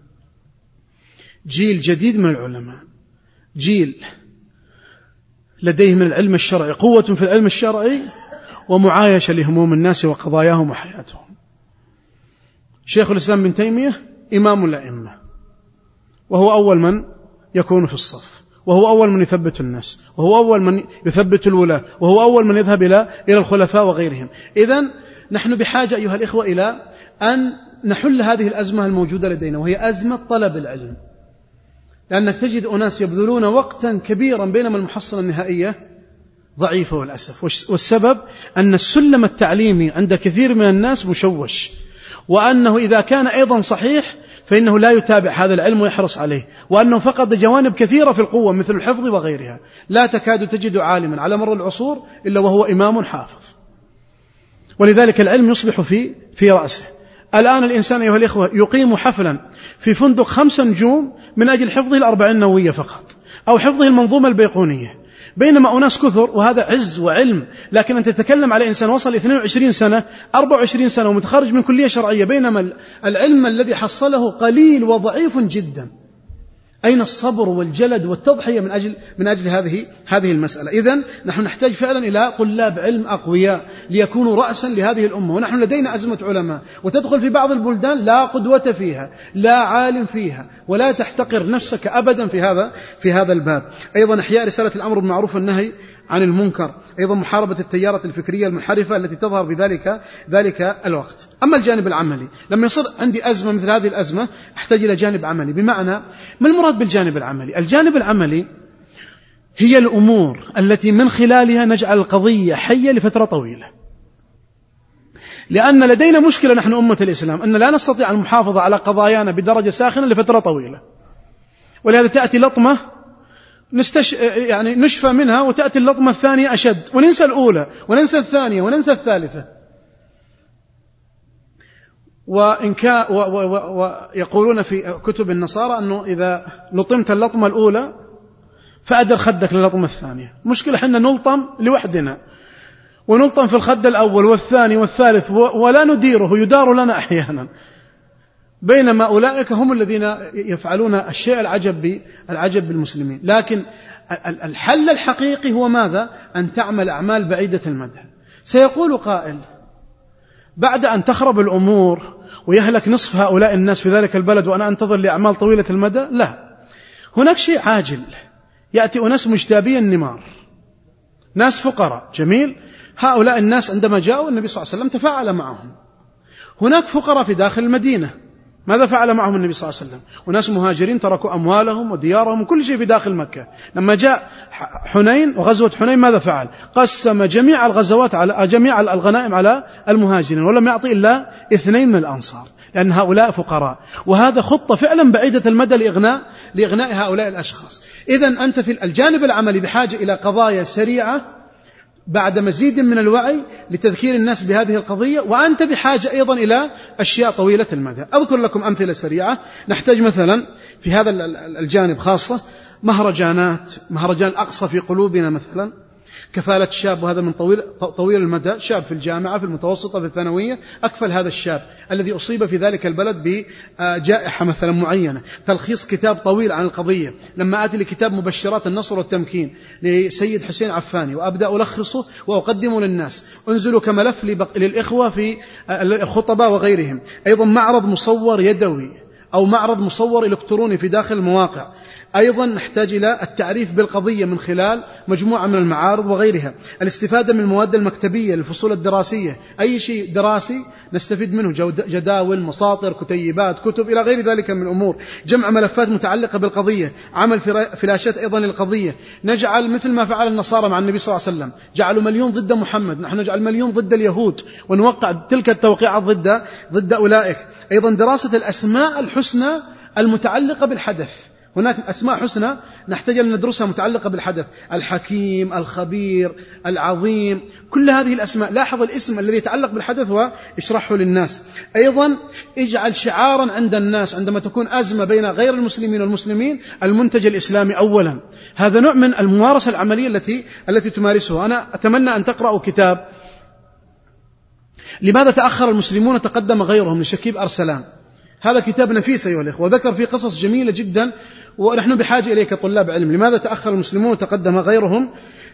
جيل جديد من العلماء، جيل لديه من العلم الشرعي قوة في العلم الشرعي ومعايشة لهموم الناس وقضاياهم وحياتهم. شيخ الإسلام ابن تيمية إمام الأئمة، وهو أول من يكون في الصف، وهو أول من يثبت الناس، وهو أول من يثبت الولاة، وهو أول من يذهب إلى إلى الخلفاء وغيرهم. إذن نحن بحاجة أيها الإخوة إلى أن نحل هذه الأزمة الموجودة لدينا، وهي أزمة طلب العلم، لأنك تجد أناس يبذلون وقتا كبيرا بينما المحصلة النهائية ضعيفة والأسف. والسبب أن السلم التعليمي عند كثير من الناس مشوش، وأنه إذا كان أيضا صحيح فإنه لا يتابع هذا العلم ويحرص عليه، وأنه فقد جوانب كثيرة في القوة مثل الحفظ وغيرها. لا تكاد تجد عالما على مر العصور إلا وهو إمام حافظ، ولذلك العلم يصبح في في رأسه. الآن الإنسان أيها الإخوة يقيم حفلا في فندق خمس نجوم من أجل حفظه الأربعين النووية فقط، أو حفظه المنظومة البيقونية، بينما أناس كثر، وهذا عز وعلم. لكن أنت تتكلم على إنسان وصل اثنين وعشرين سنة أربعة وعشرين سنة ومتخرج من كلية شرعية، بينما العلم الذي حصله قليل وضعيف جدا. أين الصبر والجلد والتضحية من أجل من أجل هذه هذه المسألة؟ إذن نحن نحتاج فعلا إلى طلاب علم أقوياء ليكونوا رأسا لهذه الأمة. ونحن لدينا أزمة علماء، وتدخل في بعض البلدان لا قدوة فيها، لا عالم فيها، ولا تحتقر نفسك أبدا في هذا في هذا الباب. أيضا إحياء رسالة الأمر بالمعروف والنهي عن المنكر، أيضا محاربة التيارات الفكرية المنحرفة التي تظهر في ذلك ذلك الوقت. أما الجانب العملي، لما يصير عندي أزمة مثل هذه الأزمة أحتاج إلى جانب عملي. بمعنى ما المراد بالجانب العملي؟ الجانب العملي هي الأمور التي من خلالها نجعل القضية حية لفترة طويلة، لأن لدينا مشكلة نحن أمة الإسلام أن لا نستطيع المحافظة على قضايانا بدرجة ساخنة لفترة طويلة، ولهذا تأتي لطمة نستش... يعني نشفى منها، وتأتي اللطمة الثانية أشد، وننسى الأولى وننسى الثانية وننسى الثالثة. وإن كا... و... و... و... ويقولون في كتب النصارى أنه إذا لطمت اللطمة الأولى فأدر خدك للطمة الثانية. مشكلة حنا نلطم لوحدنا، ونلطم في الخد الأول والثاني والثالث، و... ولا نديره، يدار لنا أحيانا، بينما أولئك هم الذين يفعلون الشيء العجب العجب بالمسلمين. لكن الحل الحقيقي هو ماذا؟ أن تعمل أعمال بعيدة المدى. سيقول قائل بعد أن تخرب الأمور ويهلك نصف هؤلاء الناس في ذلك البلد وأنا أنتظر لأعمال طويلة المدى؟ لا، هناك شيء عاجل. يأتي أناس مجتابي النمار، ناس فقراء، جميل، هؤلاء الناس عندما جاءوا النبي صلى الله عليه وسلم تفاعل معهم. هناك فقراء في داخل المدينة، ماذا فعل معهم النبي صلى الله عليه وسلم؟ وناس مهاجرين تركوا أموالهم وديارهم وكل شيء في داخل مكة. لما جاء حنين وغزوة حنين ماذا فعل؟ قسم جميع الغزوات على جميع الغنائم على المهاجرين، ولم يعطي إلا اثنين من الأنصار، لأن هؤلاء فقراء. وهذا خطة فعلا بعيدة المدى لإغناء لإغناء هؤلاء الأشخاص. إذن أنت في الجانب العملي بحاجة إلى قضايا سريعة بعد مزيد من الوعي لتذكير الناس بهذه القضية، وأنت بحاجة أيضا إلى أشياء طويلة المدى. أذكر لكم أمثلة سريعة. نحتاج مثلا في هذا الجانب خاصة مهرجانات، مهرجان الأقصى في قلوبنا مثلا، كفالة شاب، وهذا من طويل, طويل المدى، شاب في الجامعة في المتوسطة في الثانوية، أكفل هذا الشاب الذي أصيب في ذلك البلد بجائحة مثلا معينة، تلخيص كتاب طويل عن القضية. لما آتي لكتاب مبشرات النصر والتمكين لسيد حسين عفاني وأبدأ ألخصه وأقدمه للناس، أنزله كملف للإخوة في الخطباء وغيرهم. أيضا معرض مصور يدوي أو معرض مصور إلكتروني في داخل المواقع. أيضا نحتاج إلى التعريف بالقضية من خلال مجموعة من المعارض وغيرها، الاستفادة من المواد المكتبية للفصول الدراسية، أي شيء دراسي نستفيد منه، جداول، مساطر، كتيبات، كتب إلى غير ذلك من الأمور، جمع ملفات متعلقة بالقضية، عمل فلاشات أيضا للقضية، نجعل مثل ما فعل النصارى مع النبي صلى الله عليه وسلم، جعلوا مليون ضد محمد، نحن نجعل مليون ضد اليهود ونوقع تلك التوقيعات ضد ضد أولئك. أيضا دراسة الأسماء الحسنى المتعلقة بالحدث، هناك أسماء حسنى نحتاج أن ندرسها متعلقة بالحدث، الحكيم، الخبير، العظيم، كل هذه الأسماء لاحظ الاسم الذي يتعلق بالحدث واشرحه للناس. أيضا اجعل شعارا عند الناس عندما تكون أزمة بين غير المسلمين والمسلمين، المنتج الإسلامي أولا. هذا نوع من الممارسة العملية التي التي تمارسه. أنا أتمنى أن تقرأوا كتاب لماذا تأخر المسلمون تقدم غيرهم لشكيب أرسلان. هذا كتاب نفيس أيها الإخوة، وذكر فيه قصص جميلة جدا ونحن بحاجة إليه كطلاب علم. لماذا تأخر المسلمون وتقدم غيرهم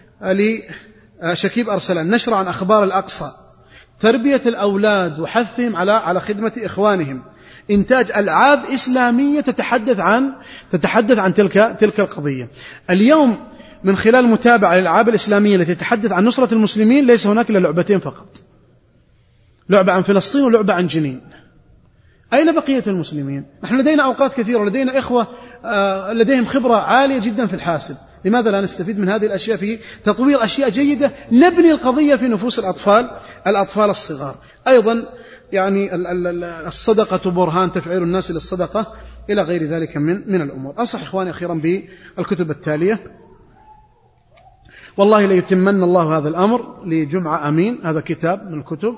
لشكيب أرسلان. نشر عن أخبار الأقصى، تربية الأولاد وحثهم على على خدمة إخوانهم، إنتاج ألعاب إسلامية تتحدث عن تتحدث عن تلك تلك القضية. اليوم من خلال متابعة الألعاب الإسلامية التي تتحدث عن نصرة المسلمين ليس هناك إلا لعبتين فقط، لعبة عن فلسطين ولعبة عن جنين. أين بقية المسلمين؟ نحن لدينا أوقات كثيرة، لدينا إخوة لديهم خبرة عالية جدا في الحاسب، لماذا لا نستفيد من هذه الأشياء في تطوير أشياء جيدة نبني القضية في نفوس الأطفال الأطفال الصغار. أيضا يعني الصدقة برهان، تفعيل الناس للصدقة إلى غير ذلك من من الأمور. أنصح إخواني أخيرا بالكتب التالية. والله ليتمن الله هذا الأمر لجمعة أمين، هذا كتاب من الكتب،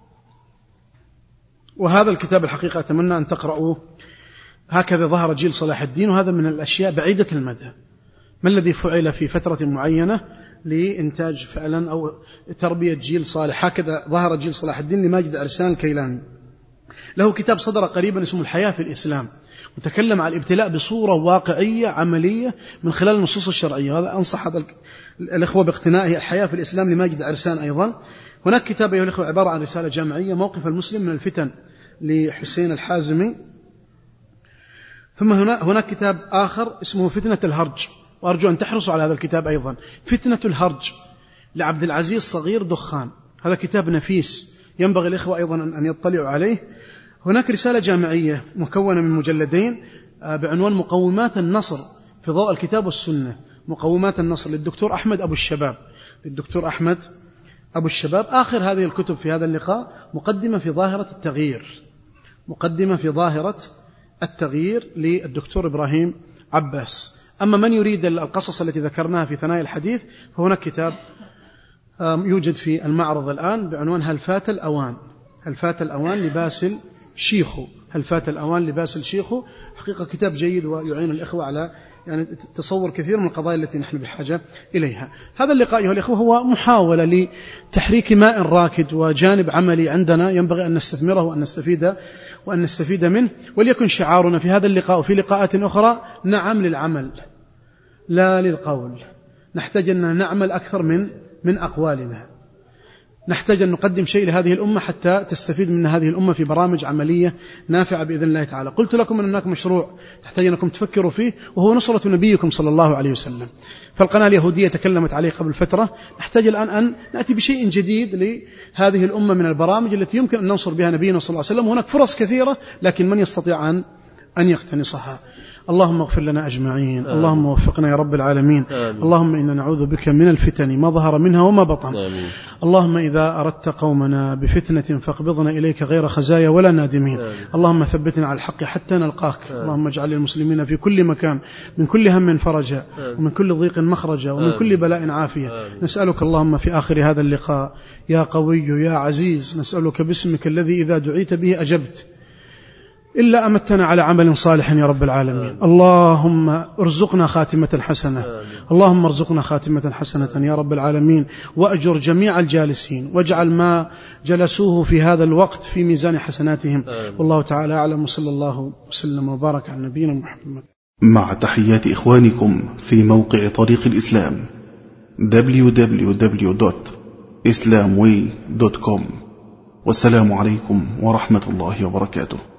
وهذا الكتاب الحقيقة أتمنى أن تقرأوه. هكذا ظهر جيل صلاح الدين، وهذا من الأشياء بعيدة المدى. ما الذي فعل في فترة معينة لإنتاج فعلا أو تربية جيل صالح؟ هكذا ظهر جيل صلاح الدين لماجد عرسان الكيلاني. له كتاب صدر قريبا اسمه الحياة في الإسلام، وتكلم عن الابتلاء بصورة واقعية عملية من خلال النصوص الشرعية. هذا أنصح هذا الإخوة باقتنائه، الحياة في الإسلام لماجد عرسان. أيضا هناك كتاب أيها الإخوة عبارة عن رسالة جامعية، موقف المسلم من الفتن، لحسين الحازمي. ثم هنا هناك كتاب آخر اسمه فتنة الهرج، وأرجو أن تحرصوا على هذا الكتاب أيضا، فتنة الهرج لعبد العزيز صغير دخان. هذا كتاب نفيس ينبغي الإخوة أيضا أن يطلعوا عليه. هناك رسالة جامعية مكونة من مجلدين بعنوان مقومات النصر في ضوء الكتاب والسنة، مقومات النصر للدكتور أحمد أبو الشباب للدكتور أحمد أبو الشباب. آخر هذه الكتب في هذا اللقاء مقدمة في ظاهرة التغيير، مقدمة في ظاهرة التغيير للدكتور إبراهيم عباس. أما من يريد القصص التي ذكرناها في ثنايا الحديث فهناك كتاب يوجد في المعرض الآن بعنوان هل فات الأوان، هل فات الأوان لباسل شيخو، هل فات الأوان لباسل شيخو. حقيقة كتاب جيد ويعين الإخوة على يعني تصور كثير من القضايا التي نحن بحاجة إليها. هذا اللقاء أيها الإخوة هو محاولة لتحريك ماء راكد وجانب عملي عندنا ينبغي أن نستثمره وأن نستفيد وأن نستفيد منه. وليكن شعارنا في هذا اللقاء وفي لقاءات أخرى نعم للعمل لا للقول. نحتاج أن نعمل أكثر من من أقوالنا. نحتاج أن نقدم شيء لهذه الأمة حتى تستفيد من هذه الأمة في برامج عملية نافعة بإذن الله تعالى. قلت لكم أن هناك مشروع تحتاج أنكم تفكروا فيه، وهو نصرة نبيكم صلى الله عليه وسلم. فالقناة اليهودية تكلمت عليه قبل فترة، نحتاج الآن أن نأتي بشيء جديد لهذه الأمة من البرامج التي يمكن أن ننصر بها نبينا صلى الله عليه وسلم. هناك فرص كثيرة لكن من يستطيع أن أن يقتنصها. اللهم اغفر لنا أجمعين. آمين. اللهم وفقنا يا رب العالمين. آمين. اللهم إنا نعوذ بك من الفتن ما ظهر منها وما بطن. آمين. اللهم إذا أردت قومنا بفتنة فاقبضنا إليك غير خزايا ولا نادمين. آمين. اللهم ثبتنا على الحق حتى نلقاك. آمين. اللهم اجعل المسلمين في كل مكان من كل هم فرجا، آمين. ومن كل ضيق مخرجا، ومن آمين. كل بلاء عافية. آمين. نسألك اللهم في آخر هذا اللقاء يا قوي يا عزيز، نسألك باسمك الذي إذا دعيت به أجبت إلا أمتنا على عمل صالح يا رب العالمين. آمين. اللهم ارزقنا خاتمة حسنة. آمين. اللهم ارزقنا خاتمة حسنة يا رب العالمين، وأجر جميع الجالسين، واجعل ما جلسوه في هذا الوقت في ميزان حسناتهم. آمين. والله تعالى أعلم، وصلى الله وسلم وبارك على نبينا محمد. مع تحيات إخوانكم في موقع طريق الإسلام دبليو دبليو دبليو دوت إسلام واي دوت كوم. والسلام عليكم ورحمة الله وبركاته.